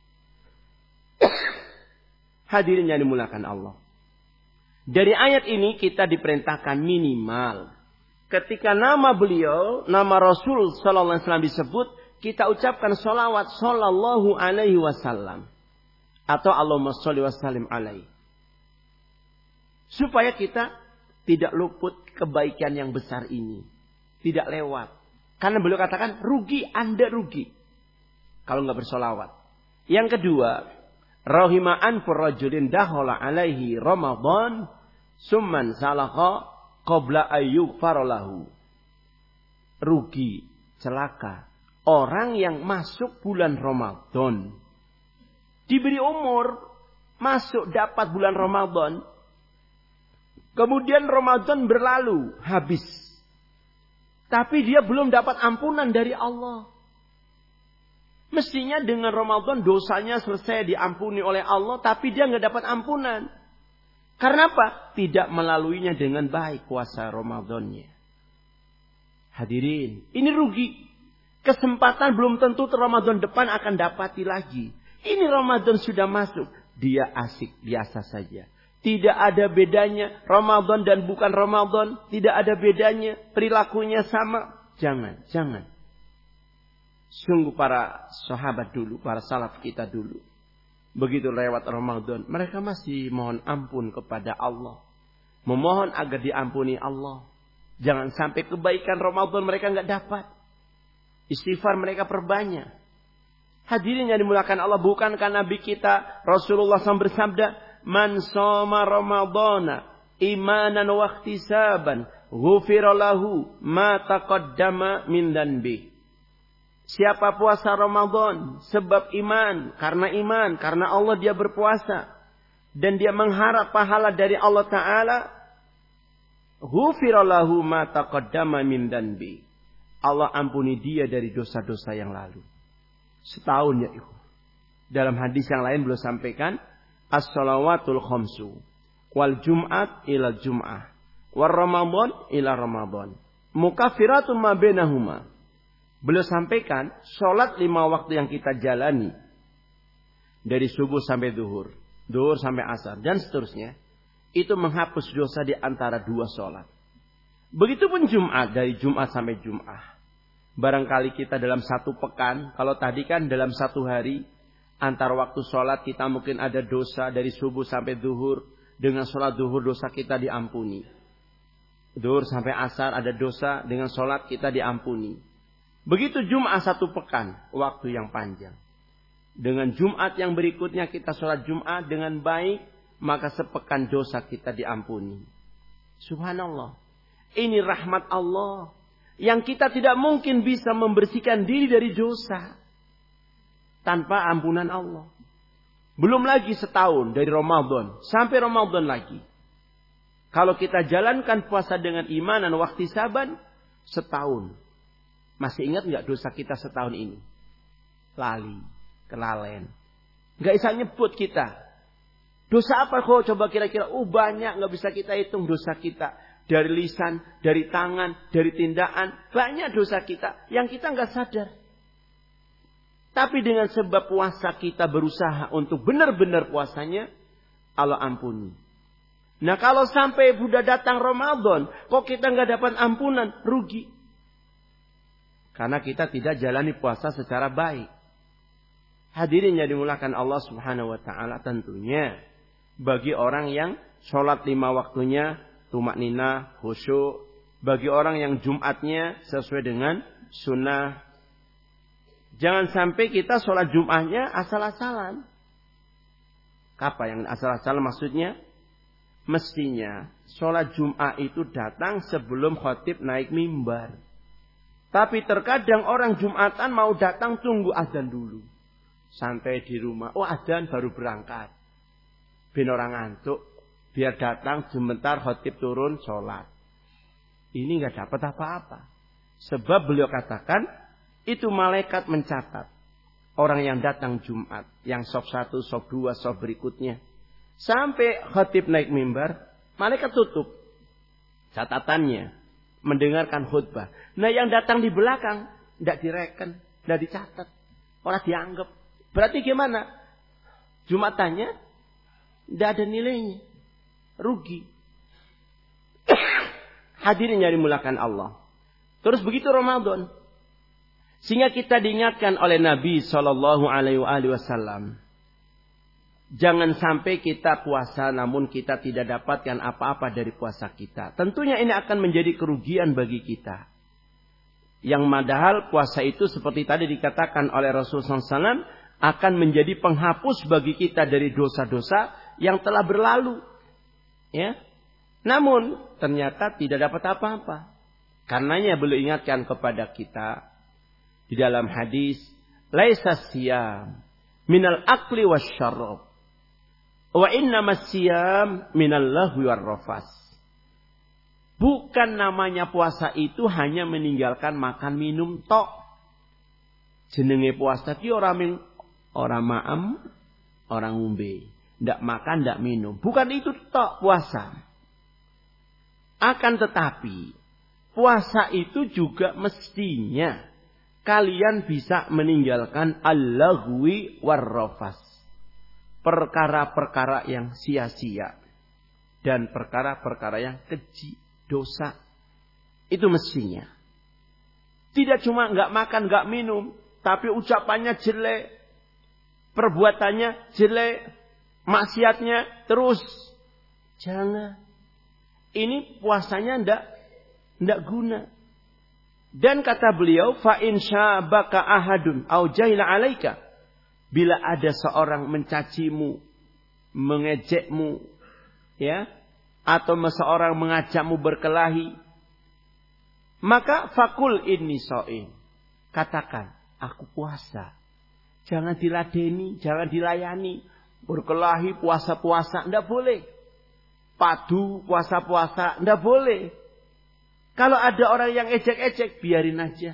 Hadirin yang dimuliakan Allah. Dari ayat ini kita diperintahkan minimal ketika nama beliau, nama Rasul sallallahu alaihi wasallam disebut, kita ucapkan sholawat sallallahu alaihi wasallam atau Allahumma sholli wa sallim alaihi. Supaya kita tidak luput kebaikan yang besar ini, tidak lewat. Karena beliau katakan rugi, Anda rugi kalau nggak bersolawat. Yang kedua, rahima anfur rajulin dakhala alaihi Ramadan summan salakha qabla ayyub farolahu. Rugi, celaka orang yang masuk bulan Ramadan, diberi umur masuk dapat bulan Ramadan, kemudian Ramadan berlalu habis, tapi dia belum dapat ampunan dari Allah. Mestinya dengan Ramadan dosanya selesai diampuni oleh Allah, tapi dia nggak dapat ampunan. Karena apa? Tidak melaluinya dengan baik puasa Ramadannya. Hadirin, ini rugi. Kesempatan belum tentu Ramadan depan akan dapati lagi. Ini Ramadan sudah masuk, dia asik biasa saja. Tidak ada bedanya Ramadan dan bukan Ramadan, tidak ada bedanya, perilakunya sama. Jangan, jangan. Sungguh para sahabat dulu, para salaf kita dulu, begitu lewat Ramadan, mereka masih mohon ampun kepada Allah. Memohon agar diampuni Allah. Jangan sampai kebaikan Ramadan mereka nggak dapat. Istighfar mereka perbanyak. Hadirin yang dimuliakan Allah, bukankah Nabi kita Rasulullah shallallahu alaihi wasallam bersabda, man shoma Ramadana imanan wa ihtisaban ghufira lahu ma taqaddama min dhanbi. Siapa puasa Ramadan sebab iman, karena iman, karena Allah dia berpuasa dan dia mengharap pahala dari Allah Ta'ala, ghufira lahu ma taqaddama min dhanbi. Allah ampuni dia dari dosa-dosa yang lalu. Setahun ya ikhwan. Dalam hadis yang lain beliau sampaikan, as-salawatul khamsu wal jum'at ila jum'ah war ramadan ila ramadan mukaffiratun ma bainahuma. Beliau sampaikan, sholat lima waktu yang kita jalani, dari subuh sampai duhur, duhur sampai asar, dan seterusnya, itu menghapus dosa di antara dua sholat. Begitupun Jumat, dari Jumat sampai Jum'ah. Barangkali kita dalam satu pekan, kalau tadi kan dalam satu hari, antara waktu sholat kita mungkin ada dosa dari subuh sampai duhur, dengan sholat duhur dosa kita diampuni. Duhur sampai asar ada dosa, dengan sholat kita diampuni. Begitu Jumat satu pekan, waktu yang panjang. Dengan Jumat yang berikutnya kita sholat Jumat dengan baik, maka sepekan dosa kita diampuni. Subhanallah. Ini rahmat Allah. Yang kita tidak mungkin bisa membersihkan diri dari dosa tanpa ampunan Allah. Belum lagi setahun dari Ramadan sampai Ramadan lagi. Kalau kita jalankan puasa dengan iman dan ihtisaban, setahun. Masih ingat nggak dosa kita setahun ini? Lali, kelalen. Nggak bisa nyebut kita. Dosa apa kok coba kira-kira? Oh banyak, nggak bisa kita hitung dosa kita. Dari lisan, dari tangan, dari tindakan. Banyak dosa kita yang kita nggak sadar. Tapi dengan sebab puasa kita berusaha untuk benar-benar puasanya, Allah ampuni. Nah kalau sampai sudah datang Ramadan, kok kita nggak dapat ampunan, rugi. Karena kita tidak jalani puasa secara baik. Hadirin yang dimulakan Allah Subhanahu wa taala, tentunya bagi orang yang sholat lima waktunya tumakninah, khusyuk, bagi orang yang Jumatnya sesuai dengan sunnah. Jangan sampai kita sholat Jumatnya asal-asalan. Apa yang asal-asalan maksudnya? Mestinya sholat Jumat itu datang sebelum khatib naik mimbar. Tapi terkadang orang Jumatan mau datang tunggu azan dulu. Sampai di rumah, oh azan baru berangkat. Ben orang ngantuk, biar datang sebentar khatib turun sholat. Ini nggak dapat apa-apa. Sebab beliau katakan, itu malaikat mencatat. Orang yang datang Jumat, yang sop satu, sop dua, sop berikutnya. Sampai khatib naik mimbar, malaikat tutup catatannya. Mendengarkan khutbah. Nah yang datang di belakang, tidak direken, tidak dicatat. Orang dianggap. Berarti gimana? Jumatannya, tidak ada nilainya. Rugi. Hadirin yang dimulakan Allah. Terus begitu Ramadan. Sehingga kita diingatkan oleh Nabi Shallallahu Alaihi Wasallam. Jangan sampai kita puasa namun kita tidak dapatkan apa-apa dari puasa kita. Tentunya ini akan menjadi kerugian bagi kita. Yang padahal puasa itu seperti tadi dikatakan oleh Rasulullah shallallahu alaihi wasallam akan menjadi penghapus bagi kita dari dosa-dosa yang telah berlalu. Ya. Namun ternyata tidak dapat apa-apa. Karenanya beliau ingatkan kepada kita di dalam hadis, laisa siyam minal akli wasyarab. Wa innamas siyam minal lahwi warrafas. Bukan namanya puasa itu hanya meninggalkan makan minum tok. Jenenge puasa ki ora min ora maem, ora ngombe, ndak makan, ndak minum. Bukan itu tok puasa. Akan tetapi puasa itu juga mestinya kalian bisa meninggalkan al-lahwi warrafas. Perkara-perkara yang sia-sia dan perkara-perkara yang keji, dosa. Itu mestinya. Tidak cuma nggak makan, nggak minum, tapi ucapannya jelek, perbuatannya jelek, maksiatnya terus. Jangan. Ini puasanya ndak ndak guna. Dan kata beliau, fa in syabaka ahadun au jahila alaika. Bila ada seorang mencacimu, mengejekmu, ya, atau seorang mengajakmu berkelahi, maka fakul inni shaim. Katakan, aku puasa. Jangan diladeni, jangan dilayani. Berkelahi, puasa-puasa, tidak boleh. Padu, puasa-puasa, tidak boleh. Kalau ada orang yang ejek-ejek, biarin aja.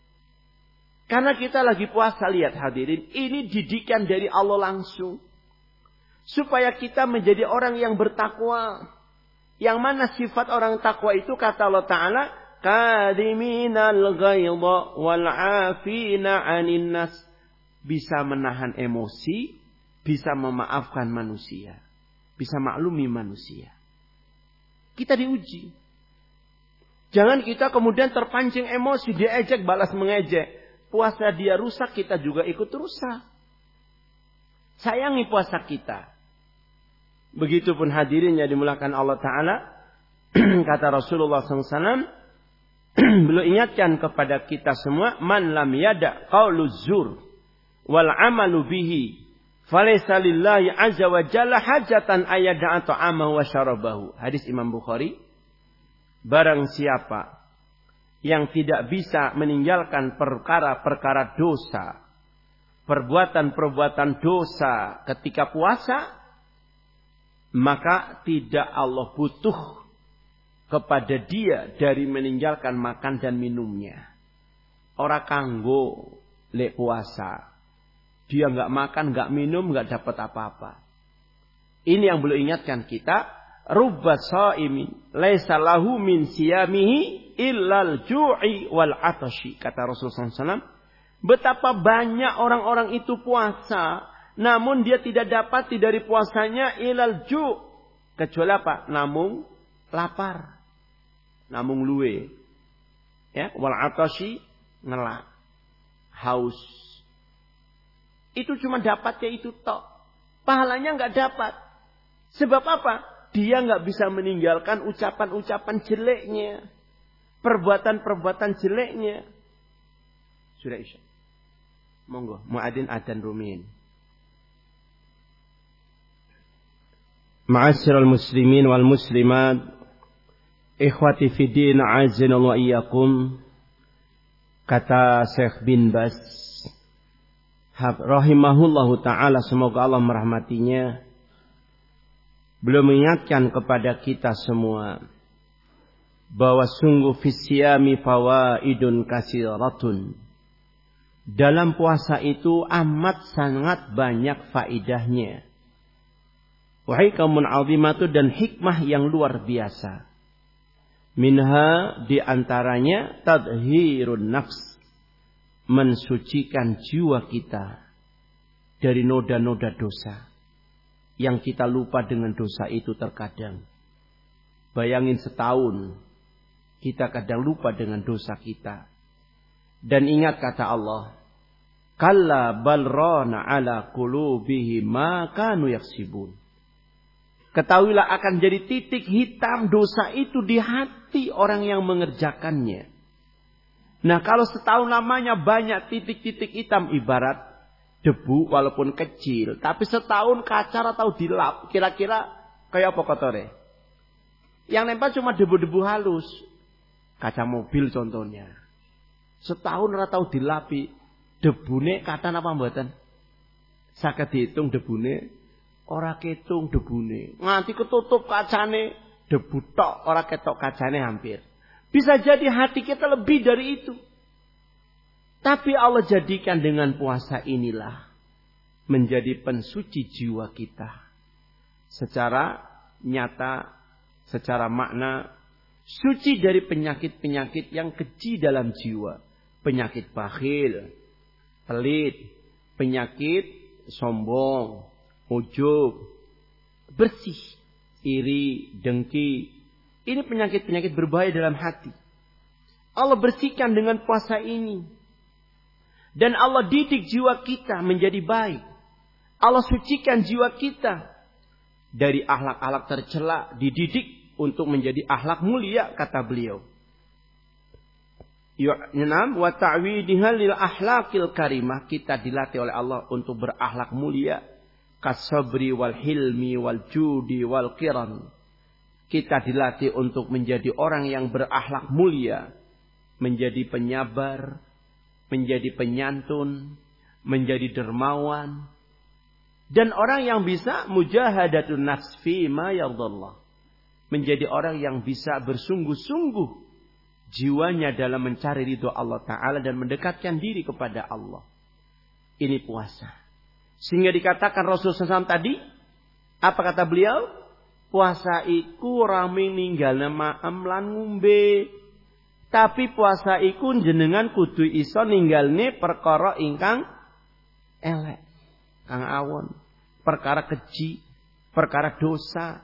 Karena kita lagi puasa, lihat hadirin. Ini didikan dari Allah langsung. Supaya kita menjadi orang yang bertakwa. Yang mana sifat orang takwa itu kata Allah Ta'ala. Kadhiminal ghaidha wal'afina anin nas. Bisa menahan emosi. Bisa memaafkan manusia. Bisa maklumi manusia. Kita diuji. Jangan kita kemudian terpancing emosi. Dia ejek balas mengejek. Puasa dia rusak, kita juga ikut rusak. Sayangi puasa kita. Begitupun hadirin yang dimulakan Allah Ta'ala. Kata Rasulullah shallallahu alaihi wasallam. Beliau ingatkan kepada kita semua. Man lam yada qawlu zur. Wal amalu bihi. Falaysa lillahi azza wa jalla hajatan ayada'a ta'amahu wa syarabahu. Hadis Imam Bukhari. Barang siapa yang tidak bisa meninggalkan perkara-perkara dosa, perbuatan-perbuatan dosa ketika puasa, maka tidak Allah butuh kepada dia dari meninggalkan makan dan minumnya. Ora kanggo lek puasa, dia nggak makan, nggak minum, nggak dapat apa-apa. Ini yang beliau ingatkan kita. Rubba sha'imin laisa lahu min siyamihi illal ju'i wal atashi. Kata Rasulullah shallallahu alaihi wasallam. Betapa banyak orang-orang itu puasa. Namun dia tidak dapat dari puasanya illal ju'. Kecuali apa? Namun lapar. Namun luwe. Ya, wal atashi ngelak. Haus. Itu cuma dapatnya itu tok. Pahalanya nggak dapat. Sebab apa? Dia nggak bisa meninggalkan ucapan-ucapan jeleknya. Perbuatan-perbuatan jeleknya. Sudah isya. Monggo, muadzin adzan rumiin. Ma'asyiral muslimin wal muslimat, ikhwati fi din, a'azzanallahu wa iyyakum. Kata Syekh bin Baz rahimahullahu ta'ala, semoga Allah merahmatinya, beliau mengingatkan kepada kita semua bahwa sungguh fisyami fawaidun kasiratun. Dalam puasa itu amat sangat banyak faidahnya. Wa hikamun 'azimatu, dan hikmah yang luar biasa. Minha, di antaranya tadhhirun nafs, mensucikan jiwa kita dari noda-noda dosa. Yang kita lupa dengan dosa itu terkadang. Bayangin setahun kita kadang lupa dengan dosa kita. Dan ingat kata Allah, kalla bal rana ala qulubihim ma kanu yaksibun. Ketahuilah akan jadi titik hitam dosa itu di hati orang yang mengerjakannya. Nah, kalau setahun lamanya banyak titik-titik hitam, ibarat debu walaupun kecil, tapi setahun kacar atau dilap, kira-kira kayak apa kotornya? Yang nempel cuma debu-debu halus, kaca mobil contohnya. Setahun ora tau dilapi, debune katan apa mboten? Saged dihitung debune, ora ketung debune. Nganti ketutup kacane, debu tok, ora ketok kacane hampir. Bisa jadi hati kita lebih dari itu. Tapi Allah jadikan dengan puasa inilah menjadi pensuci jiwa kita. Secara nyata, secara makna, suci dari penyakit-penyakit yang keji dalam jiwa. Penyakit bakhil, pelit, penyakit sombong, ujub, bersih, iri, dengki. Ini penyakit-penyakit berbahaya dalam hati. Allah bersihkan dengan puasa ini. Dan Allah didik jiwa kita menjadi baik. Allah sucikan jiwa kita dari akhlak-akhlak tercela, dididik untuk menjadi akhlak mulia, kata beliau. Yu'nam wa ta'widha lil akhlaqil karimah, kita dilatih oleh Allah untuk berakhlak mulia, kasabri wal hilmi wal judi wal qiram. Kita dilatih untuk menjadi orang yang berakhlak mulia, menjadi penyabar, menjadi penyantun, menjadi dermawan, dan orang yang bisa mujahadatun nafs fi ma yardallah, menjadi orang yang bisa bersungguh-sungguh jiwanya dalam mencari ridho Allah Ta'ala dan mendekatkan diri kepada Allah. Ini puasa. Sehingga dikatakan Rasulullah shallallahu alaihi wasallam tadi, apa kata beliau? Puasa iku rame ninggalna ma'am lan ngombe. Tapi puasa iku jenengan kudu iso ninggalne perkara ingkang elek, kang awon, perkara keji, perkara dosa.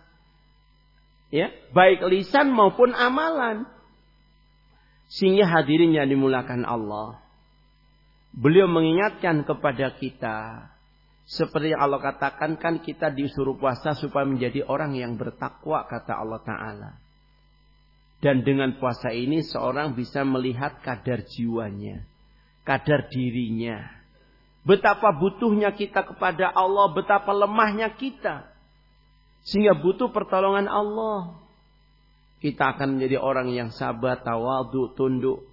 Ya, baik lisan maupun amalan. Sehingga hadirin yang dimulakan Allah, beliau mengingatkan kepada kita, seperti yang Allah katakan, kan kita disuruh puasa supaya menjadi orang yang bertakwa, kata Allah Ta'ala. Dan dengan puasa ini seorang bisa melihat kadar jiwanya, kadar dirinya. Betapa butuhnya kita kepada Allah, betapa lemahnya kita. Sehingga butuh pertolongan Allah. Kita akan menjadi orang yang sabar, tawadhu, tunduk.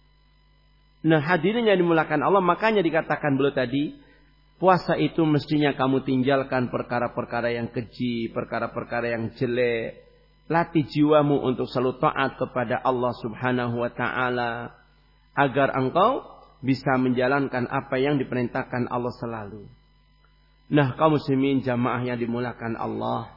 Nah, hadirin yang dimulakan Allah, makanya dikatakan beliau tadi, puasa itu mestinya kamu tinggalkan perkara-perkara yang keji, perkara-perkara yang jelek. Latih jiwamu untuk selalu taat kepada Allah Subhanahu wa Ta'ala, agar engkau bisa menjalankan apa yang diperintahkan Allah selalu. Nah, kaum muslimin jamaah yang dimulakan Allah,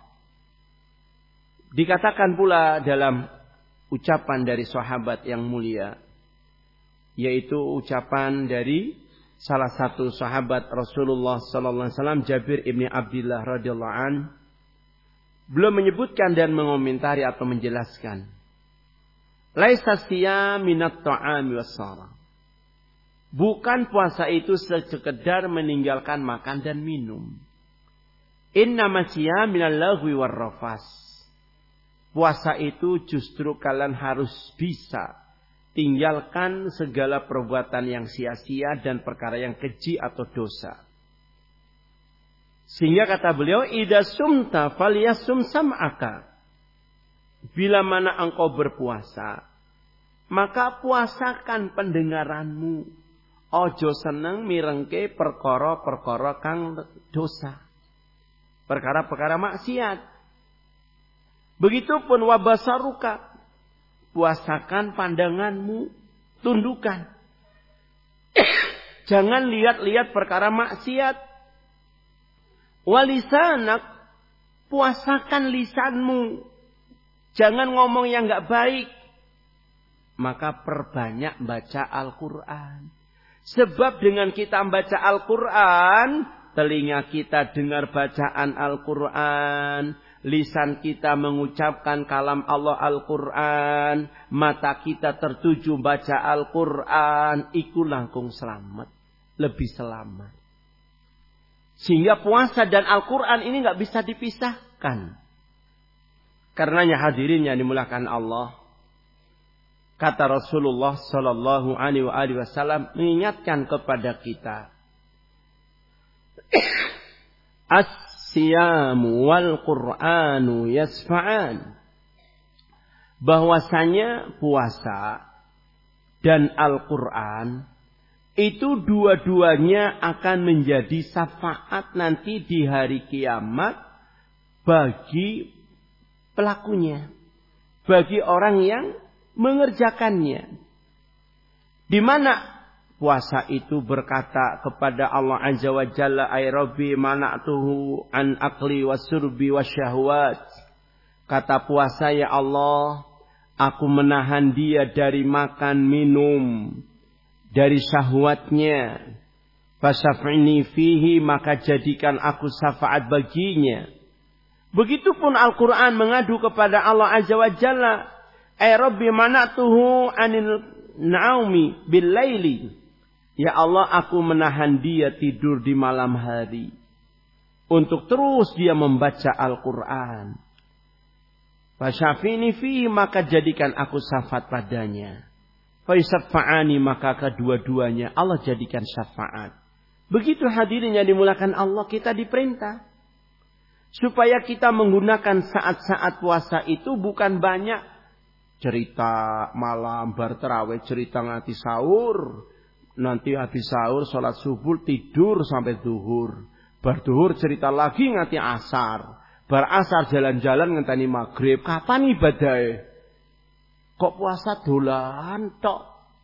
dikatakan pula dalam ucapan dari sahabat yang mulia, yaitu ucapan dari salah satu sahabat Rasulullah sallallahu alaihi wasallam, Jabir ibni Abdullah radhiyallahu an. Beliau menyebutkan dan mengomentari atau menjelaskan, laisa siyam minat ta'ami was-salah. Bukan puasa itu sekedar meninggalkan makan dan minum. Innama siyam minal lagwi warrafas. Puasa itu justru kalian harus bisa tinggalkan segala perbuatan yang sia-sia dan perkara yang keji atau dosa. Sehingga kata beliau, idza sumta falyasum sam'aka. Bila mana engkau berpuasa, maka puasakan pendengaranmu. Ojo seneng mirengke perkara-perkara kang dosa. Perkara-perkara maksiat. Begitupun wabasaruka. Puasakan pandanganmu. Tundukkan. Jangan lihat-lihat perkara maksiat. Walisanak. Puasakan lisanmu. Jangan ngomong yang gak baik. Maka perbanyak baca Al-Quran. Sebab dengan kita membaca Al-Quran, telinga kita dengar bacaan Al-Quran, lisan kita mengucapkan kalam Allah Al-Quran, mata kita tertuju baca Al-Quran, iku langkung selamat, lebih selamat. Sehingga puasa dan Al-Quran ini nggak bisa dipisahkan. Karenanya hadirin yang dimuliakan Allah. Kata Rasulullah Sallallahu Alaihi Wasallam mengingatkan kepada kita, as-siyamu wal Qur'anu yasfa'an, bahwasanya puasa dan Al-Quran itu dua-duanya akan menjadi syafaat nanti di hari kiamat bagi pelakunya, bagi orang yang mengerjakannya. Di mana puasa itu berkata kepada Allah Azza wa Jalla, ay Rabbi mana'tuhu an akli wasurbi wasyahwat. Kata puasa, ya Allah, aku menahan dia dari makan minum, dari syahwatnya. Fasaf'ini fihi, maka jadikan aku syafaat baginya. Begitupun Al-Quran mengadu kepada Allah Azza wa Jalla, ay Rabbi mana'tuhu anil naumi bil laili. Ya Allah, aku menahan dia tidur di malam hari. Untuk terus dia membaca Al-Quran. Fasyafini fi, maka jadikan aku syafaat padanya. Faisafa'ani, maka kedua-duanya Allah jadikan syafaat. Begitu hadirin yang dimulakan Allah, kita diperintah. Supaya kita menggunakan saat-saat puasa itu bukan banyak cerita malam bar terawih, cerita nganti sahur, nanti habis sahur sholat subuh tidur sampai zuhur, bar zuhur cerita lagi nganti asar, bar asar jalan-jalan ngenteni maghrib. Kapan ibadahnya? Kok puasa dolan tok?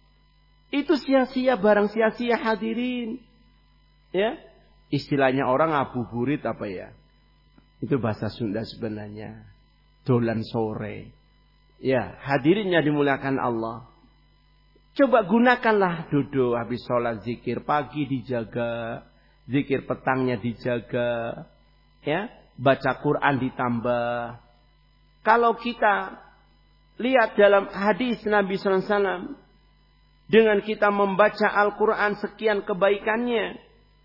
Itu sia-sia, barang sia-sia hadirin. Ya, istilahnya orang ngabuburit apa ya? Itu bahasa Sunda sebenarnya. Dolan sore. Ya, hadirinnya dimuliakan Allah. Coba gunakanlah duduk habis sholat, zikir pagi dijaga, zikir petangnya dijaga, ya, baca Quran ditambah. Kalau kita lihat dalam hadis Nabi sallallahu alaihi wasallam, dengan kita membaca Al-Quran sekian kebaikannya,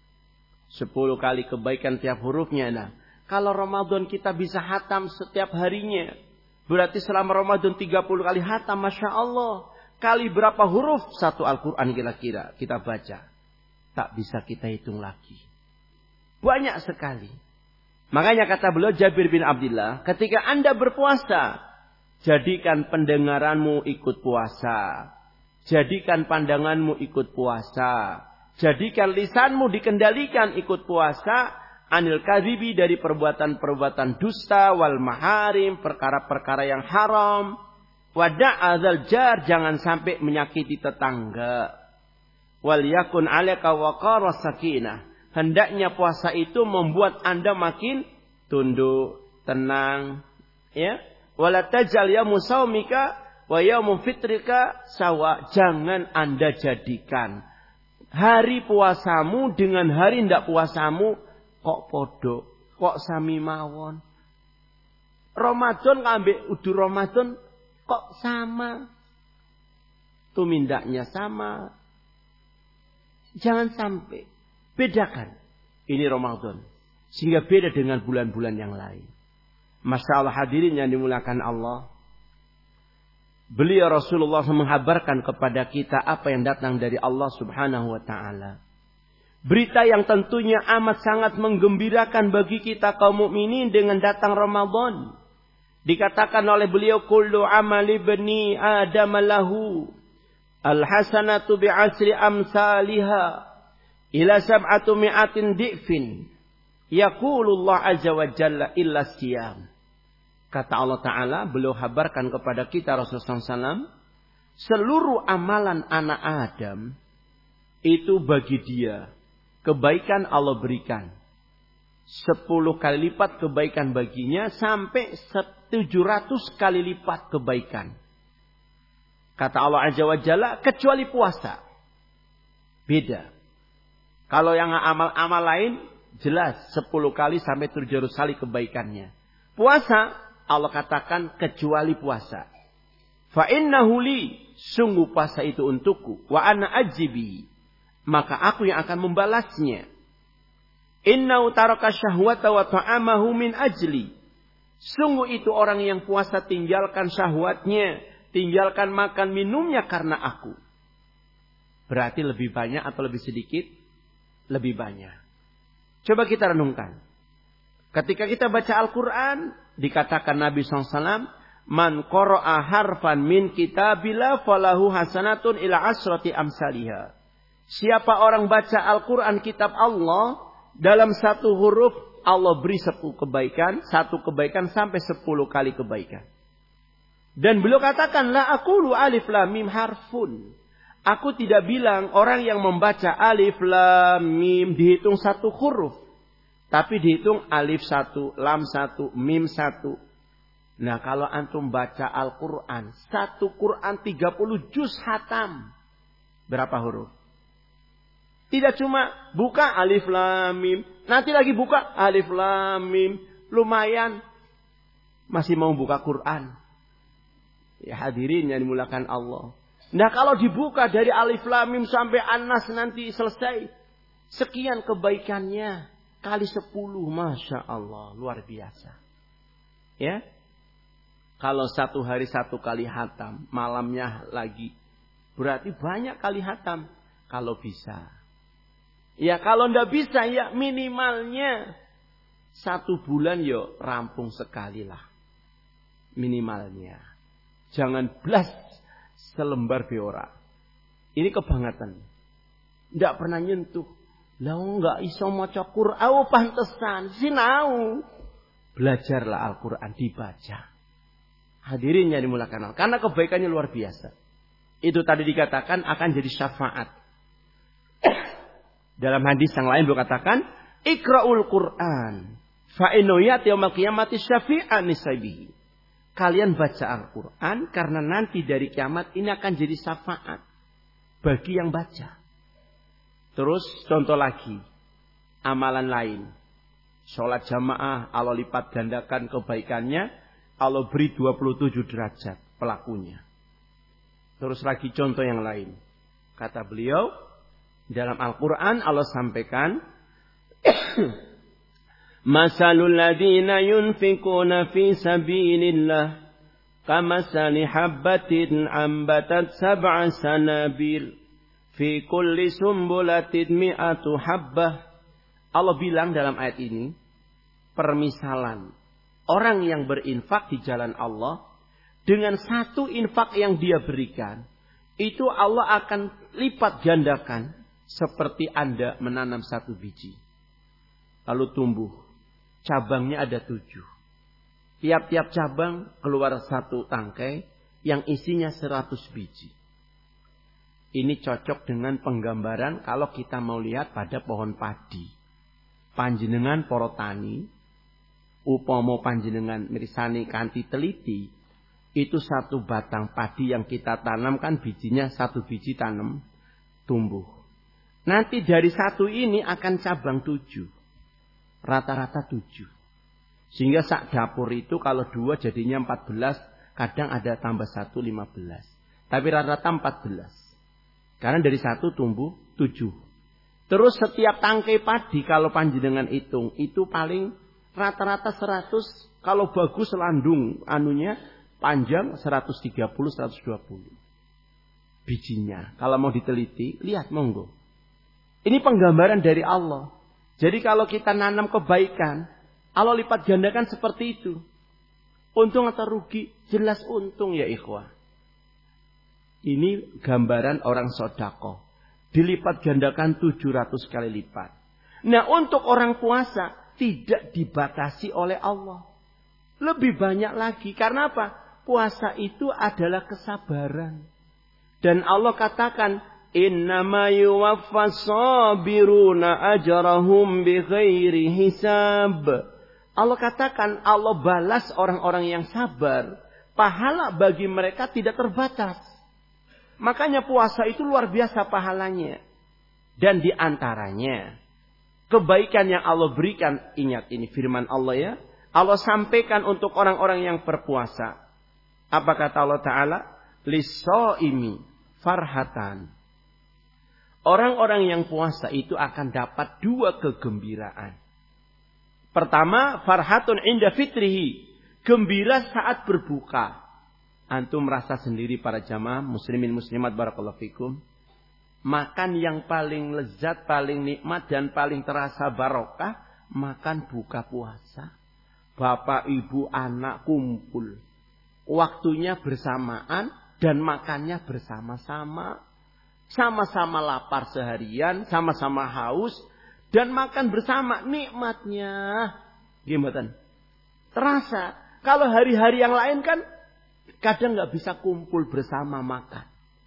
sepuluh kali kebaikan tiap hurufnya. Nah, kalau Ramadan kita bisa hatam setiap harinya, berarti selama Ramadan tiga puluh kali hatam, Masya Allah. Kali berapa huruf satu Al-Quran kira-kira kita baca? Tak bisa kita hitung lagi. Banyak sekali. Makanya kata beliau Jabir bin Abdullah, ketika Anda berpuasa, jadikan pendengaranmu ikut puasa. Jadikan pandanganmu ikut puasa. Jadikan lisanmu dikendalikan ikut puasa. Anil kadhibi, dari perbuatan-perbuatan dusta, wal maharim, perkara-perkara yang haram. Wada'adzal jar, jangan sampai menyakiti tetangga. Wal yakun 'alaika waqara sakinah. Hendaknya puasa itu membuat Anda makin tunduk, tenang, ya. Wala tajal yaum saumika wa yaum fitrika sawa. Jangan Anda jadikan hari puasamu dengan hari ndak puasamu kok podo, kok sami mawon. Ramadan ambek udu Ramadan kok sama. Tumindaknya sama. Jangan sampai. Bedakan. Ini Ramadan. Sehingga beda dengan bulan-bulan yang lain. Masya Allah hadirin yang dimuliakan Allah. Beliau Rasulullah menghabarkan kepada kita apa yang datang dari Allah subhanahu wa ta'ala. Berita yang tentunya amat sangat menggembirakan bagi kita kaum mukminin dengan datang Ramadan. Dikatakan oleh beliau, kullu amali bani Adam lahu al-hasanatu bi'asri amsalha ila sab'atu mi'atin di'fin. Yaqulullah azza wa jalla illa siyam. Kata Allah Ta'ala, beliau habarkan kepada kita Rasulullah shallallahu alaihi wasallam, seluruh amalan anak Adam itu bagi dia kebaikan Allah berikan. Sepuluh kali lipat kebaikan baginya sampai tujuh ratus kali lipat kebaikan. Kata Allah Azza wa Jalla, kecuali puasa. Beda. Kalau yang amal-amal lain, jelas sepuluh kali sampai tujuh ratus kali kebaikannya. Puasa, Allah katakan kecuali puasa. Fa innahu li, sungguh puasa itu untukku. Wa ana ajibi, maka aku yang akan membalasnya. Innahu taraka syahwata wa ta'amahu min ajli. Sungguh itu orang yang puasa tinggalkan syahwatnya, tinggalkan makan minumnya karena aku. Berarti lebih banyak atau lebih sedikit? Lebih banyak. Coba kita renungkan. Ketika kita baca Al-Quran, dikatakan Nabi shallallahu alaihi wasallam, man qara'a harfan min kitabillah falahu hasanatun ila asrati amsalihha. Siapa orang baca Al-Quran kitab Allah, dalam satu huruf Allah beri sepuluh kebaikan, satu kebaikan sampai sepuluh kali kebaikan. Dan beliau katakan, la aqulu alif lam mim harfun. Aku tidak bilang orang yang membaca alif lam mim dihitung satu huruf. Tapi dihitung alif satu, lam satu, mim satu. Nah kalau antum baca Al-Quran, satu Quran tiga puluh juz hatam. Berapa huruf? Tidak cuma buka alif lam mim. Nanti lagi buka alif lam mim. Lumayan. Masih mau buka Quran. Ya hadirin yang dimuliakan Allah. Nah kalau dibuka dari alif lam mim sampai An-Nas nanti selesai. Sekian kebaikannya. Kali sepuluh, Masya Allah, luar biasa. Ya, kalau satu hari satu kali hatam, malamnya lagi, berarti banyak kali hatam. Kalau bisa, ya kalau ndak bisa ya minimalnya satu bulan yo rampung sekali lah, minimalnya. Jangan belas selembar biora. Ini kebangetan, ndak pernah nyentuh. Lah enggak iso maca Quran, oh pantesan sinau. Belajarlah Al-Quran, dibaca. Hadirin yang dimuliakan Allah, karena kebaikannya luar biasa. Itu tadi dikatakan akan jadi syafaat. Dalam hadis yang lain beliau katakan, Iqra'ul Quran fa innahu ya'ti yaumil qiyamati syafi'an lisabihi. Kalian baca Al-Quran karena nanti dari kiamat ini akan jadi syafaat bagi yang baca. Terus contoh lagi, amalan lain. Sholat jamaah, Allah lipat gandakan kebaikannya, Allah beri dua puluh tujuh derajat pelakunya. Terus lagi contoh yang lain. Kata beliau, dalam Al-Quran Allah sampaikan, Masalul ladhina yunfikuna fi sabilillah, kamasali habbatin ambatat sab'a sanabir. Fi kulli sumbulatin mi'atu habbah. Allah bilang dalam ayat ini, permisalan orang yang berinfak di jalan Allah, dengan satu infak yang dia berikan, itu Allah akan lipat gandakan seperti Anda menanam satu biji. Lalu tumbuh. Cabangnya ada tujuh. Tiap-tiap cabang keluar satu tangkai yang isinya seratus biji. Ini cocok dengan penggambaran kalau kita mau lihat pada pohon padi. Panjenengan para tani, upama panjenengan mirsani kanthi teliti, itu satu batang padi yang kita tanamkan bijinya satu biji tanam, tumbuh. Nanti dari satu ini akan cabang tujuh. Rata-rata tujuh. Sehingga sak dapur itu kalau dua jadinya empat belas, kadang ada tambah satu lima belas. Tapi rata-rata empat belas. Karena dari satu tumbuh tujuh. Terus setiap tangkai padi kalau panjenengan hitung itu paling rata-rata seratus, kalau bagus landung anunya panjang seratus tiga puluh seratus dua puluh bijinya. Kalau mau diteliti, lihat monggo. Ini penggambaran dari Allah. Jadi kalau kita nanam kebaikan, Allah lipat gandakan seperti itu. Untung atau rugi? Jelas untung ya ikhwah. Ini gambaran orang sedekah. Dilipat gandakan tujuh ratus kali lipat. Nah untuk orang puasa tidak dibatasi oleh Allah. Lebih banyak lagi. Karena apa? Puasa itu adalah kesabaran. Dan Allah katakan, innama yuwaffas sabiruna ajrahum bighairi hisab. Allah katakan Allah balas orang-orang yang sabar. Pahala bagi mereka tidak terbatas. Makanya puasa itu luar biasa pahalanya. Dan di antaranya kebaikan yang Allah berikan. Ingat ini firman Allah ya. Allah sampaikan untuk orang-orang yang berpuasa. Apa kata Allah Ta'ala? Lis-shaimi farhatan. Orang-orang yang puasa itu akan dapat dua kegembiraan. Pertama, farhatun inda fitrihi. Gembira saat berbuka. Antum merasa sendiri para jamaah muslimin muslimat barakallahu fikum. Makan yang paling lezat, paling nikmat dan paling terasa barokah. Makan buka puasa. Bapak, ibu, anak kumpul. Waktunya bersamaan dan makannya bersama-sama. Sama-sama lapar seharian, sama-sama haus. Dan makan bersama nikmatnya. Gimana? Terasa. Kalau hari-hari yang lain kan kadang nggak bisa kumpul bersama makan.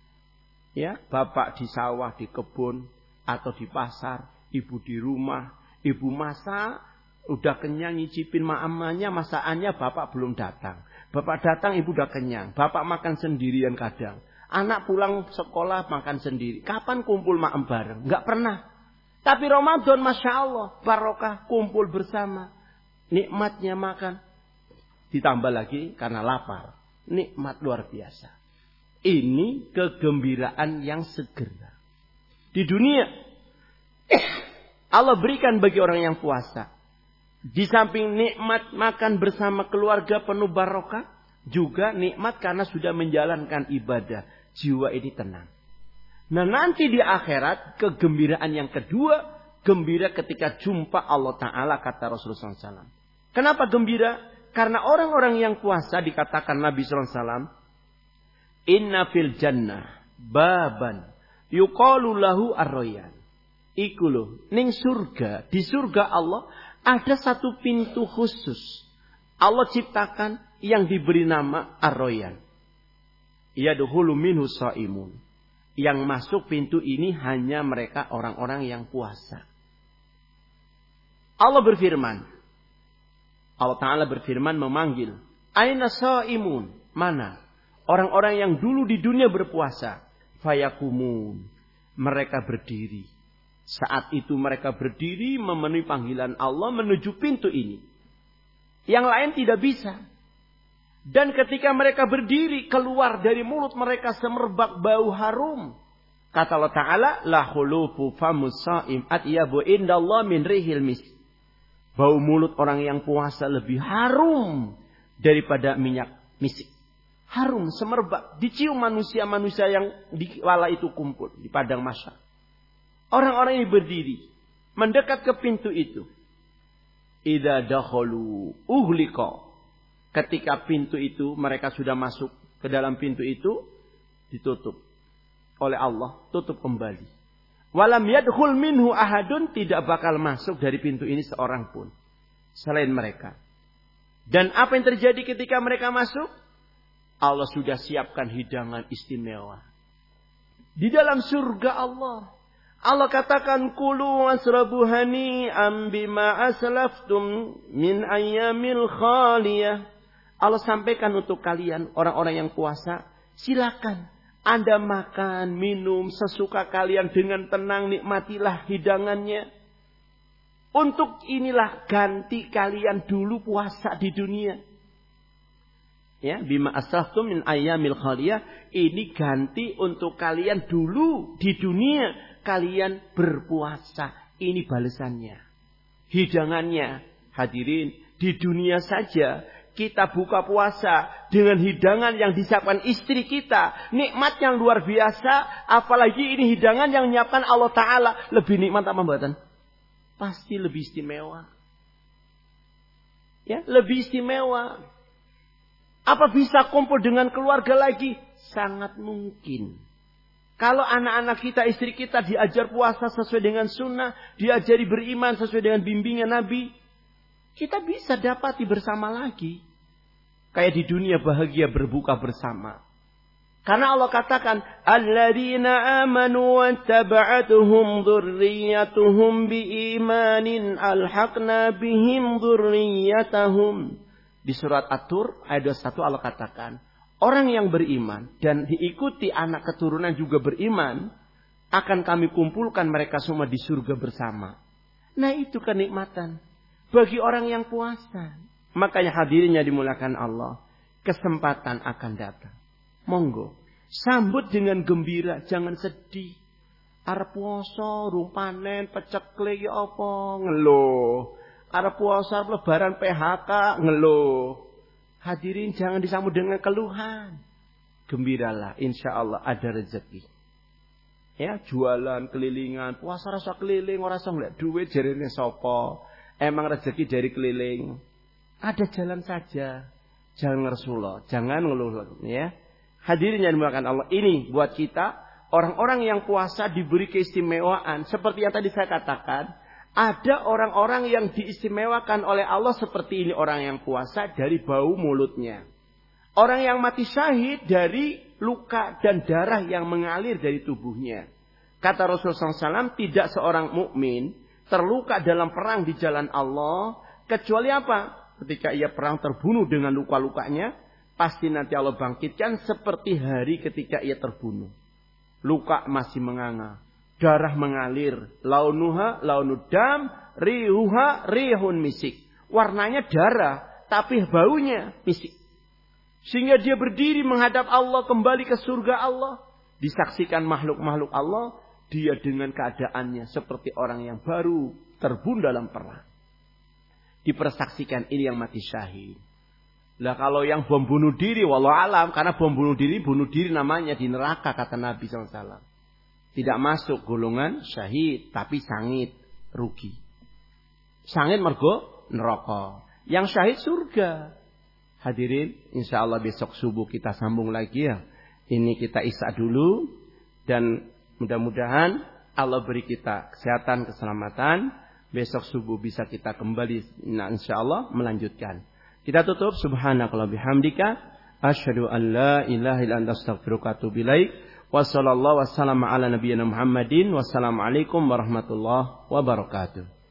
Ya, bapak di sawah, di kebun, atau di pasar, ibu di rumah, ibu masak, udah kenyang nyicipin maamanya, masakannya bapak belum datang. Bapak datang, ibu udah kenyang. Bapak makan sendirian kadang. Anak pulang sekolah makan sendiri. Kapan kumpul maam bareng? Nggak pernah. Tapi Ramadan, masya Allah, barokah kumpul bersama. Nikmatnya makan. Ditambah lagi karena lapar. Nikmat luar biasa. Ini kegembiraan yang segera. Di dunia Allah berikan bagi orang yang puasa. Di samping nikmat makan bersama keluarga penuh barokah, juga nikmat karena sudah menjalankan ibadah. Jiwa ini tenang. Nah nanti di akhirat kegembiraan yang kedua, gembira ketika jumpa Allah Ta'ala, kata Rasulullah shallallahu alaihi wasallam. Kenapa gembira? Karena orang-orang yang puasa dikatakan Nabi shallallahu alaihi wasallam, inna fil jannah baban yuqalu lahu ar-rayyan. Iku loh, ning surga, di surga Allah ada satu pintu khusus. Allah ciptakan yang diberi nama ar-rayyan. Yadkhulu minhu shaimun. Yang masuk pintu ini hanya mereka orang-orang yang puasa. Allah berfirman, Allah Ta'ala berfirman memanggil, aina shaimun, mana orang-orang yang dulu di dunia berpuasa. Fayakumun, mereka berdiri. Saat itu mereka berdiri memenuhi panggilan Allah menuju pintu ini. Yang lain tidak bisa. Dan ketika mereka berdiri, keluar dari mulut mereka semerbak bau harum. Kata Allah Ta'ala, la khulufu famus shaim atyabu indallah min rihil misk. Bau mulut orang yang puasa lebih harum daripada minyak misik. Harum, semerbak. Dicium manusia-manusia yang di wala itu kumpul di padang mahsyar. Orang-orang ini berdiri. Mendekat ke pintu itu. Idza dakhalu uhlika. Ketika pintu itu mereka sudah masuk ke dalam pintu itu. Ditutup oleh Allah. Tutup kembali. Walam yadkhul minhu ahadun, tidak bakal masuk dari pintu ini seorang pun selain mereka. Dan apa yang terjadi ketika mereka masuk? Allah sudah siapkan hidangan istimewa di dalam surga Allah. Allah katakan kulu wasrabu hani'am bima aslaftum min ayyamil khaliyah. Allah sampaikan untuk kalian orang-orang yang puasa, silakan Anda makan, minum sesuka kalian dengan tenang, nikmatilah hidangannya. Untuk inilah ganti kalian dulu puasa di dunia. Ya, bima asraftum min ayyamil khaliyah, ini ganti untuk kalian dulu di dunia kalian berpuasa. Ini balasannya. Hidangannya, hadirin, di dunia saja kita buka puasa dengan hidangan yang disiapkan istri kita, nikmat yang luar biasa, apalagi ini hidangan yang menyiapkan Allah Ta'ala, lebih nikmat apa mboten? Pasti lebih istimewa. Ya, lebih istimewa. Apa bisa kumpul dengan keluarga lagi? Sangat mungkin. Kalau anak-anak kita, istri kita diajar puasa sesuai dengan sunnah, diajari beriman sesuai dengan bimbingan Nabi, kita bisa dapati bersama lagi. Kayak di dunia bahagia berbuka bersama. Karena Allah katakan, alladzina amanu wa taba'atuhum dzurriyyatuhum biimanin alhaqna bihim dzurriyyatahum. Di surat At-Tur ayat dua puluh satu Allah katakan, orang yang beriman dan diikuti anak keturunan juga beriman, akan kami kumpulkan mereka semua di surga bersama. Nah, itu kenikmatan bagi orang yang puasa. Makanya hadirinnya dimulakan Allah, kesempatan akan datang. Monggo, sambut dengan gembira, jangan sedih. Arep puasa, rupanen, pecekle ya apa ngeluh. Arep puasa, lebaran P H K ngeluh. Hadirin jangan disambut dengan keluhan. Gembiralah, insya Allah ada rezeki. Ya, jualan, kelilingan, puasa rasa keliling, ora rasa ngeliat duit jarine sapa. Emang rezeki dari keliling. Ada jalan saja. Jangan ngersula, jangan ngeluh ya. Hadirin yang dimuliakan Allah, ini buat kita orang-orang yang puasa diberi keistimewaan seperti yang tadi saya katakan. Ada orang-orang yang diistimewakan oleh Allah seperti ini, orang yang puasa dari bau mulutnya. Orang yang mati syahid dari luka dan darah yang mengalir dari tubuhnya. Kata Rasulullah shallallahu alaihi wasallam, tidak seorang mukmin terluka dalam perang di jalan Allah kecuali apa? Ketika ia perang terbunuh dengan luka-lukanya, pasti nanti Allah bangkitkan seperti hari ketika ia terbunuh. Luka masih menganga, darah mengalir, launuha launudam, rihuha rihun misik. Warnanya darah, tapi baunya misik. Sehingga dia berdiri menghadap Allah, kembali ke surga Allah. Disaksikan makhluk-makhluk Allah, dia dengan keadaannya seperti orang yang baru terbunuh dalam perang. Dipersaksikan ini yang mati syahid. Lah kalau yang bom bunuh diri, wallahu alam, karena bom bunuh diri, bunuh diri namanya di neraka kata Nabi shallallahu alaihi wasallam. Tidak masuk golongan syahid, tapi sangit, rugi. Sangit mergo neraka. Yang syahid surga. Hadirin, insya Allah besok subuh kita sambung lagi ya. Ini kita isya dulu. Dan mudah-mudahan Allah beri kita kesehatan, keselamatan. Besok subuh bisa kita kembali, nah insya Allah melanjutkan. Kita tutup. Subhanakallah bihamdika. Asyhadu an la ilaha illa anta astaghfiruka wa atubu ilaik. Wassallallahu wassalamu ala nabiyyina Muhammadin. Wassalamualaikum warahmatullahi wabarakatuh.